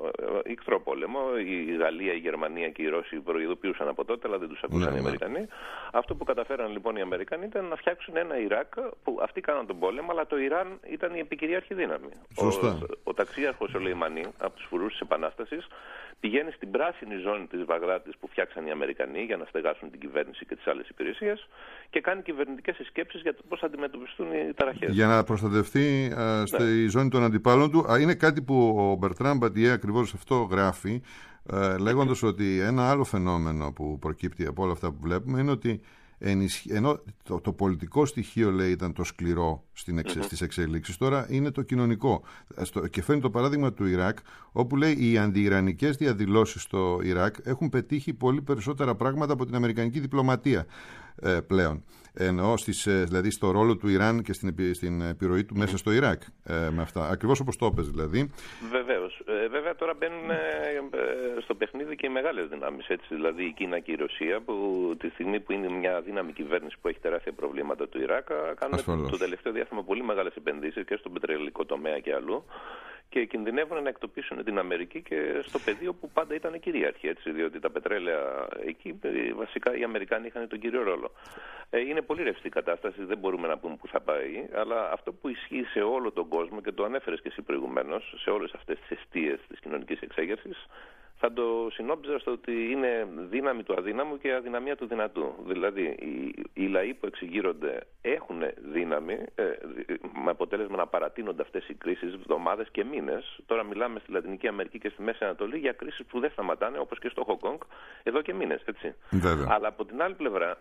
ηχθρό πόλεμο, η Γαλλία, η Γερμανία και οι Ρώσοι προειδοποιούσαν από τότε, αλλά δεν τους ακούσαν ναι, οι Αμερικανοί. Ναι. Αυτό που καταφέραν λοιπόν οι Αμερικανοί ήταν να φτιάξουν ένα Ιράκ που αυτοί κάναν τον πόλεμο, αλλά το Ιράν ήταν η επικυριάρχη δύναμη. Σωστά. Ο, ο ταξίαρχος Σολεϊμανί, από τους φρουρούς της Επανάστασης, πηγαίνει στην πράσινη ζώνη της Βαγδάτης που φτιάξαν οι Αμερικανοί για να στεγάσουν την κυβέρνηση και τις άλλες υπηρεσίες και κάνει κυβερνητικές συσκέψεις για το πώς θα αντιμετωπιστούν οι ταραχές. Για να προστατευτεί α, στη ναι. ζώνη των αντιπάλων του. Α, είναι κάτι που ο Μπερτράν Μπαντιέ ακριβώς αυτό γράφει, α, λέγοντας ότι ένα άλλο φαινόμενο που προκύπτει από όλα αυτά που βλέπουμε είναι ότι ενώ το, το πολιτικό στοιχείο, λέει, ήταν το σκληρό στην εξε, mm-hmm. στις εξελίξεις, τώρα είναι το κοινωνικό. Στο, και φέρνει το παράδειγμα του Ιράκ, όπου λέει οι αντιιρανικές διαδηλώσεις στο Ιράκ έχουν πετύχει πολύ περισσότερα πράγματα από την αμερικανική διπλωματία ε, πλέον. Εννοώ στις, δηλαδή στο ρόλο του Ιράν και στην, στην επιρροή του μέσα στο Ιράκ ε, με αυτά. Ακριβώς όπως το είπες δηλαδή. Βεβαίως. Ε, βέβαια τώρα μπαίνουν ε, ε, στο παιχνίδι και οι μεγάλες δυνάμεις. Έτσι, δηλαδή η Κίνα και η Ρωσία, που τη στιγμή που είναι μια δύναμη κυβέρνηση που έχει τεράστια προβλήματα του Ιράκ, κάνουν Ασφαλώς. το τελευταίο διάστημα πολύ μεγάλες επενδύσεις και στον πετρελαϊκό τομέα και αλλού. και κινδυνεύουν να εκτοπίσουν την Αμερική και στο πεδίο που πάντα ήταν κυρίαρχη, έτσι, διότι τα πετρέλαια εκεί βασικά οι Αμερικάνοι είχαν τον κύριο ρόλο. Ε, είναι πολύ ρευστή η κατάσταση, δεν μπορούμε να πούμε που θα πάει, αλλά αυτό που ισχύει σε όλο τον κόσμο, και το ανέφερες και εσύ προηγουμένως, σε όλες αυτές τις εστίες της κοινωνικής εξέγερσης, θα το συνόψιζα στο ότι είναι δύναμη του αδύναμου και αδυναμία του δυνατού. Δηλαδή, οι, οι λαοί που εξεγείρονται έχουν δύναμη, ε, με αποτέλεσμα να παρατείνονται αυτές οι κρίσεις εβδομάδες και μήνες. Τώρα μιλάμε στη Λατινική Αμερική και στη Μέση Ανατολή για κρίσεις που δεν σταματάνε, όπως και στο Χονγκ Κονγκ, εδώ και μήνες, έτσι. Βέβαια. Αλλά από την άλλη πλευρά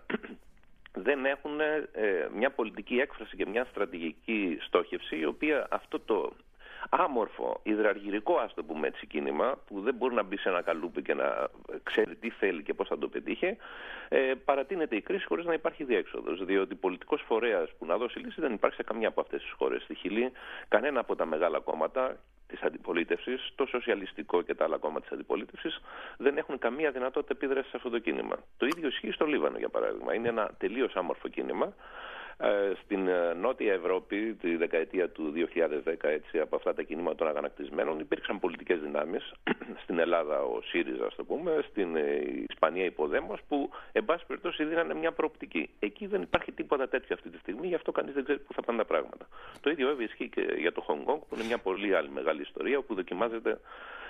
δεν έχουν ε, μια πολιτική έκφραση και μια στρατηγική στόχευση, η οποία αυτό το άμορφο, υδραργυρικό, ας το πούμε έτσι, κίνημα, που δεν μπορεί να μπει σε ένα καλούπι και να ξέρει τι θέλει και πώς θα το πετύχει, ε, παρατείνεται η κρίση χωρίς να υπάρχει διέξοδος. Διότι πολιτικός φορέας που να δώσει λύση δεν υπάρχει σε καμιά από αυτές τις χώρες. Στη Χιλή, κανένα από τα μεγάλα κόμματα της αντιπολίτευσης, το σοσιαλιστικό και τα άλλα κόμματα της αντιπολίτευσης, δεν έχουν καμία δυνατότητα επίδραση σε αυτό το κίνημα. Το ίδιο ισχύει στο Λίβανο, για παράδειγμα. Είναι ένα τελείως άμορφο κίνημα. Στην Νότια Ευρώπη τη δεκαετία του δύο χιλιάδες δέκα, έτσι, από αυτά τα κινήματα των αγανακτισμένων υπήρξαν πολιτικές δυνάμεις. Στην Ελλάδα ο ΣΥΡΙΖΑ, ας το πούμε, στην Ισπανία η Ποδέμος, που εν πάση περιπτώσει δίνανε μια προοπτική. Εκεί δεν υπάρχει τίποτα τέτοιο αυτή τη στιγμή, γι' αυτό κανείς δεν ξέρει πού θα πάνε τα πράγματα. Το ίδιο βέβαια ισχύει και για το Χονγκ Κονγκ, που είναι μια πολύ άλλη μεγάλη ιστορία, όπου δοκιμάζεται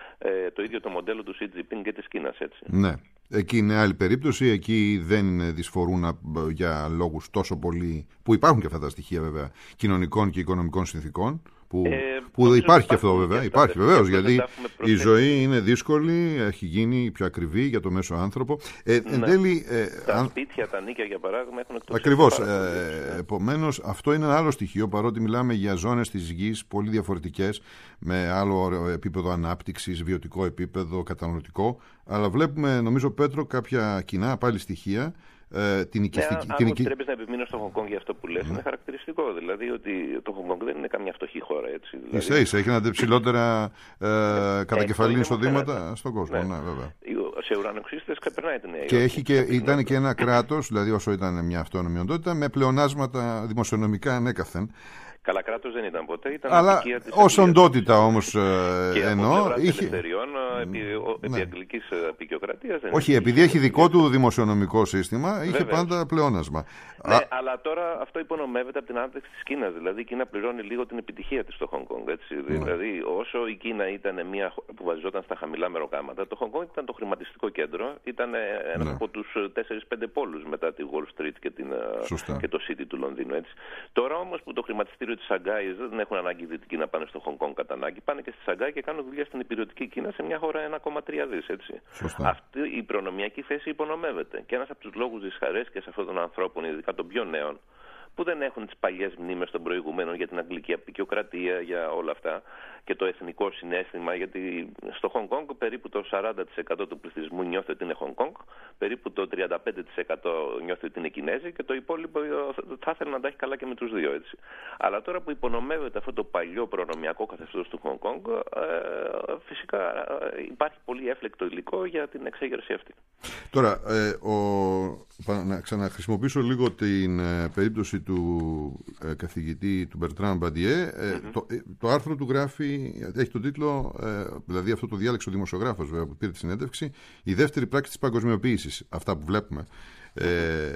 ε, το ίδιο το μοντέλο του Σι Τζι Πινγκ και της Κίνας, έτσι. Ναι. Εκεί είναι άλλη περίπτωση, εκεί δεν δυσφορούν για λόγους τόσο πολύ, που υπάρχουν και αυτά τα στοιχεία βέβαια, κοινωνικών και οικονομικών συνθήκων, που, ε, που υπάρχει και αυτό βέβαια, υπάρχει βεβαίως, γιατί η ζωή είναι δύσκολη, έχει γίνει πιο ακριβή για το μέσο άνθρωπο. Ε, ναι. Εν τέλει, ε, τα αν... σπίτια, τα νίκια για παράδειγμα έχουν εκτοξεύσει. Ακριβώς, ε, επομένως αυτό είναι ένα άλλο στοιχείο, παρότι μιλάμε για ζώνες της γης πολύ διαφορετικές, με άλλο επίπεδο ανάπτυξης, βιωτικό επίπεδο, καταναλωτικό, αλλά βλέπουμε, νομίζω Πέτρο, κάποια κοινά πάλι στοιχεία. Ε, την οικιστική, ναι, αν μου επιτρέπεις να επιμείνω στο Χονγκ Κονγκ για αυτό που λες, mm. είναι χαρακτηριστικό. Δηλαδή ότι το Χονγκ Κονγκ δεν είναι καμιά φτωχή χώρα, έτσι. Δηλαδή... Ίσα ίσα, έχει ένα τα ψηλότερα ε, κατακεφαλήν εισοδήματα στον κόσμο. Ναι. Ναι, βέβαια. Σε ουρανοξύστες περνάει την και, έχει και ήταν και ένα κράτος, δηλαδή όσο ήταν μια αυτόνομη οντότητα, με πλεονάσματα δημοσιονομικά ανέκαθεν. Καλά, κράτος δεν ήταν ποτέ. Ήταν αλλά ως οντότητα όμως και εννοώ. Από είχε... ελευθεριών, επί, επί ναι. αγγλικής απεικιοκρατίας. Όχι, επειδή έχει δικό του δημοσιονομικό σύστημα, είχε Βέβαια. πάντα πλεόνασμα. Ναι, Α... αλλά τώρα αυτό υπονομεύεται από την ανάπτυξη της Κίνας. Δηλαδή η Κίνα πληρώνει λίγο την επιτυχία της στο Χονγκ Κονγκ. Ναι. Δηλαδή όσο η Κίνα ήταν μια που βασιζόταν στα χαμηλά μεροκάματα, το Χονγκ Κονγκ ήταν το χρηματιστικό κέντρο. Ήταν ένας ναι. από τους τέσσερις πέντε πόλους μετά τη Wall Street και, την, και το City του Λονδίνου. Έτσι. Τώρα όμως που το χρηματιστήριο της Σαγκάης δεν έχουν ανάγκη οι Δυτικοί να πάνε στο Χονγκ Κονγκ κατά ανάγκη, πάνε και στη Σαγκάη και κάνουν δουλειά στην υπηρετική Κίνα σε μια χώρα ένα κόμμα τρία δισεκατομμύρια. Αυτή η προνομιακή θέση υπονομεύεται. Και ένας από τους λόγους δυσχαρέσκειας αυτών των ανθρώπων, ειδικά των πιο νέων, που δεν έχουν τις παλιές μνήμες των προηγουμένων για την αγγλική απεικιοκρατία, για όλα αυτά και το εθνικό συναίσθημα, γιατί στο Χονγκ Κονγκ περίπου το σαράντα τοις εκατό του πληθυσμού νιώθει ότι είναι Χονγκ Κονγκ, περίπου το τριάντα πέντε τοις εκατό νιώθει ότι είναι Κινέζοι και το υπόλοιπο θα ήθελε να τα έχει καλά και με τους δύο, έτσι. Αλλά τώρα που υπονομεύεται αυτό το παλιό προνομιακό καθεστώς του Χονγκ Κονγκ, ε, φυσικά υπάρχει πολύ έφλεκτο υλικό για την εξέγερση αυτή. Τώρα, ε, ο... να ξαναχρησιμοποιήσω λίγο την ε, περίπτωση του ε, καθηγητή του Μπερτράν Μπαντιέ. Ε, mm-hmm. το, ε, το άρθρο του γράφει, έχει τον τίτλο, ε, δηλαδή αυτό το διάλεξε ο δημοσιογράφος βέβαια, που πήρε τη συνέντευξη, η δεύτερη πράξη της παγκοσμιοποίησης, αυτά που βλέπουμε. Ε,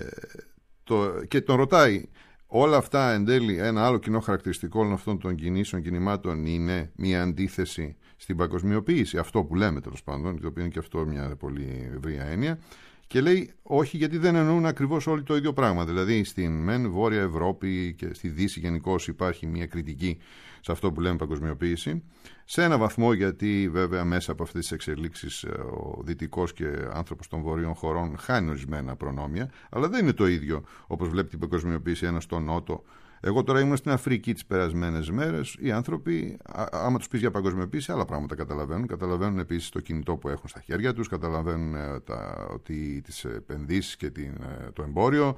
το, και τον ρωτάει, όλα αυτά εν τέλει, ένα άλλο κοινό χαρακτηριστικό όλων αυτών των κινήσεων, κινημάτων είναι μια αντίθεση στην παγκοσμιοποίηση, αυτό που λέμε τέλος πάντων, το οποίο είναι και αυτό μια πολύ ευρία έννοια. Και λέει όχι, γιατί δεν εννοούν ακριβώς όλοι το ίδιο πράγμα. Δηλαδή στην μεν Βόρεια Ευρώπη και στη Δύση γενικώς υπάρχει μια κριτική σε αυτό που λέμε παγκοσμιοποίηση. Σε ένα βαθμό, γιατί βέβαια μέσα από αυτές τις εξελίξεις ο δυτικός και άνθρωπος των βορείων χωρών χάνει ορισμένα προνόμια, αλλά δεν είναι το ίδιο όπως βλέπει την παγκοσμιοποίηση ένας στον Νότο. Εγώ τώρα ήμουν στην Αφρική τις περασμένες μέρες. Οι άνθρωποι, α, άμα τους πεις για παγκοσμιοποίηση, άλλα πράγματα καταλαβαίνουν. Καταλαβαίνουν επίσης το κινητό που έχουν στα χέρια τους, καταλαβαίνουν ε, τα, ότι, τις επενδύσεις και την, ε, το εμπόριο,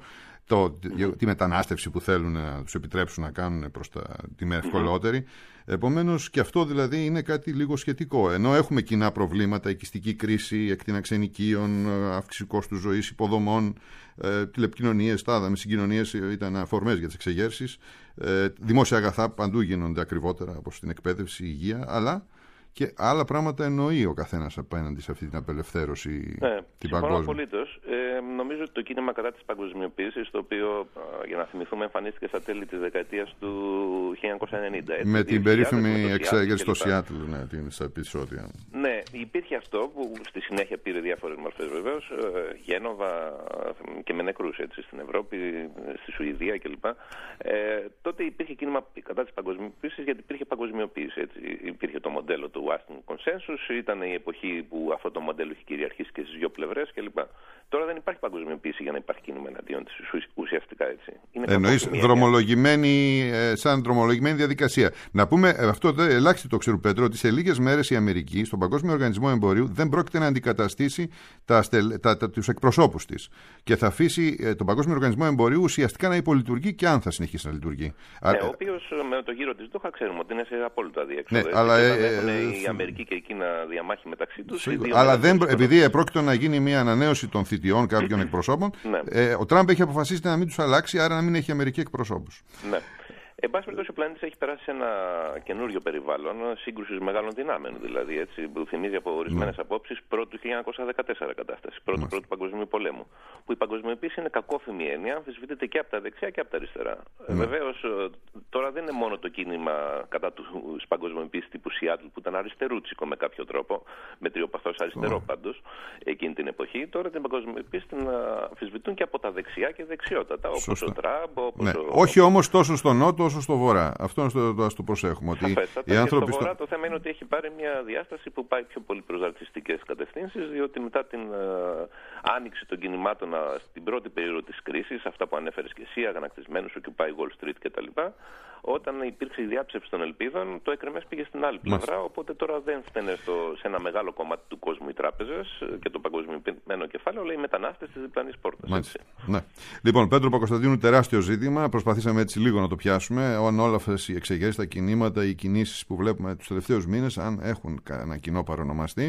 το, τη μετανάστευση που θέλουν να τους επιτρέψουν να κάνουν προς τα, τη με ευκολότερη. Mm-hmm. Επομένως και αυτό δηλαδή είναι κάτι λίγο σχετικό. Ενώ έχουμε κοινά προβλήματα, οικιστική κρίση, εκτείναξη ενοικίων, αύξηση κόστου ζωής, υποδομών, ε, τηλεπικοινωνίες, τα είδαμε, συγκοινωνίες ήταν αφορμές για τις εξεγέρσεις, ε, δημόσια αγαθά παντού γίνονται ακριβότερα, όπως στην εκπαίδευση, η υγεία, αλλά και άλλα πράγματα εννοεί ο καθένας απέναντι σε αυτή την απελευθέρωση, ναι, την παγκόσμια. Απολύτως. Ε, νομίζω ότι το κίνημα κατά της παγκοσμιοποίησης, το οποίο, για να θυμηθούμε, εμφανίστηκε στα τέλη της δεκαετίας του χίλια εννιακόσια ενενήντα. Έτσι, με την περίφημη εξέγερση στο Σιάτλ, ναι, την, στα επεισόδια. Ναι, υπήρχε αυτό που στη συνέχεια πήρε διάφορες μορφές βεβαίως, ε, Γένοβα και με νεκρούς έτσι, στην Ευρώπη, στη Σουηδία κλπ. Ε, τότε υπήρχε κίνημα κατά της παγκοσμιοποίησης γιατί υπήρχε παγκοσμιοποίηση. Έτσι. Υπήρχε το μοντέλο του Washington Consensus, ήταν η εποχή που αυτό το μοντέλο έχει κυριαρχήσει και στις δύο πλευρές κλπ. Τώρα δεν υπάρχει παγκοσμιοποίηση για να υπάρχει κίνημα εναντίον της, ουσιαστικά έτσι. Εννοείς δρομολογημένη, σαν δρομολογημένη διαδικασία. Να πούμε, αυτό ελάχιστο το ξέρω, Πέτρο, ότι σε λίγες μέρες η Αμερική στον Παγκόσμιο Οργανισμό Εμπορίου δεν πρόκειται να αντικαταστήσει τα, τα, τα, τους εκπροσώπους της. Και θα αφήσει τον Παγκόσμιο Οργανισμό Εμπορίου ουσιαστικά να υπολειτουργεί και αν θα συνεχίσει να λειτουργεί. Ναι, ο οποίος με το γύρο της Ντόχα ξέρουμε ότι είναι σε απόλυτα διέξοδο. Ναι, αλλά η Αμερική και η Κίνα διαμάχη μεταξύ τους. Αλλά δεν, επειδή επρόκειτο να γίνει μια ανανέωση των θητιών κάποιων εκπροσώπων, ναι. ε, ο Τραμπ έχει αποφασίσει να μην τους αλλάξει, άρα να μην έχει η Αμερική εκπροσώπους. Ναι. Εν πάση περιπτώσει, ο πλανήτης έχει περάσει σε ένα καινούριο περιβάλλον σύγκρουσης μεγάλων δυνάμεων, δηλαδή έτσι, που θυμίζει από ορισμένες mm. απόψεις πρώτου χίλια εννιακόσια δεκατέσσερα κατάσταση, πρώτου mm. πρώτου Παγκοσμίου Πολέμου. Που η παγκοσμιοποίηση είναι κακόφημη έννοια, αμφισβητείται και από τα δεξιά και από τα αριστερά. Mm. Βεβαίως, τώρα δεν είναι μόνο το κίνημα κατά του παγκοσμιοποίηση τύπου Σιάτλ, που ήταν αριστερούτσικο με κάποιο τρόπο, με τριοπαθώς αριστερό mm. πάντως εκείνη την εποχή. Τώρα την παγκοσμιοποίηση την αμφισβητούν και από τα δεξιά και δεξιότατα, όπως ο Τραμπ. Ναι. Ο... Όχι όμως τόσο στο νότο όσο στο βορρά. Αυτό το, το, ας το προσέχουμε. Ότι οι άνθρωποι στο βορρά στο... το θέμα είναι ότι έχει πάρει μια διάσταση που πάει πιο πολύ προς ρατσιστικές κατευθύνσεις, διότι μετά την uh, άνοιξη των κινημάτων uh, στην πρώτη περίοδο της κρίσης, αυτά που ανέφερες και εσύ, αγανακτισμένους, Occupy Wall Street κτλ., όταν υπήρξε η διάψευση των ελπίδων, το εκρεμές πήγε στην άλλη πλευρά, οπότε τώρα δεν φταίνε στο, σε ένα μεγάλο κομμάτι του κόσμου οι τράπεζες και το παγκοσμιοποιημένο κεφάλαιο, αλλά οι μετανάστες της διπλανής πόρτας. Ναι. Λοιπόν, Πέτρο Παπακοσταντίνου, τεράστιο ζήτημα. Προσπαθήσαμε έτσι λίγο να το πιάσουμε. Αν όλα αυτές οι εξεγέρσεις, τα κινήματα, οι κινήσεις που βλέπουμε τους τελευταίους μήνες, αν έχουν ένα κοινό παρονομαστή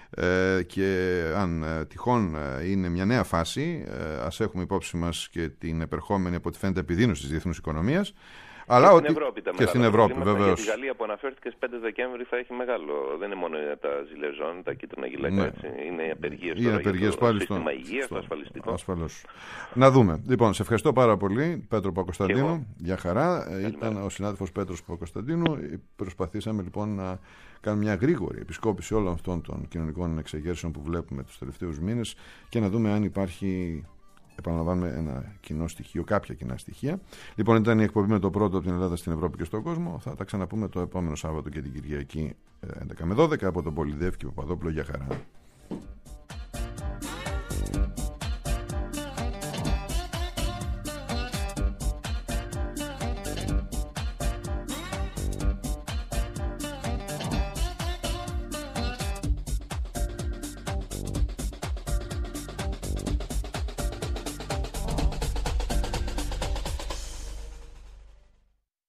ε, και αν ε, τυχόν ε, είναι μια νέα φάση, ε, ας έχουμε υπόψη μας και την επερχόμενη από ό,τι φαίνεται επιδείνωση της διεθνούς οικονομίας. Αλλά και ότι... στην Ευρώπη τα και στην Ευρώπη, βεβαίως. Και η Γαλλία που αναφέρθηκε στις πέντε Δεκέμβρη θα έχει μεγάλο. Δεν είναι μόνο τα ζηλεζόν, τα κίτρινα γυλαίκα. Ναι. Έτσι. Είναι οι απεργίες τώρα για το πάλι σύστημα στο... υγείας, στο... το ασφαλιστικό. Ασφαλώς. Να δούμε. Λοιπόν, σε ευχαριστώ πάρα πολύ, Πέτρο Παπακοσταντίνου. Για χαρά. Καλημέρα. Ήταν ο συνάδελφος Πέτρος Παπακοσταντίνου. Προσπαθήσαμε λοιπόν να κάνουμε μια γρήγορη επισκόπηση όλων αυτών των κοινωνικών εξεγέρσεων που βλέπουμε τους τελευταίους μήνες και να δούμε αν υπάρχει, επαναλαμβάνουμε, ένα κοινό στοιχείο, κάποια κοινά στοιχεία. Λοιπόν, ήταν η εκπομπή με το πρώτο από την Ελλάδα στην Ευρώπη και στον κόσμο. Θα τα ξαναπούμε το επόμενο Σάββατο και την Κυριακή έντεκα με δώδεκα από τον Πολυδεύκη Παπαδόπουλο. Για χαρά.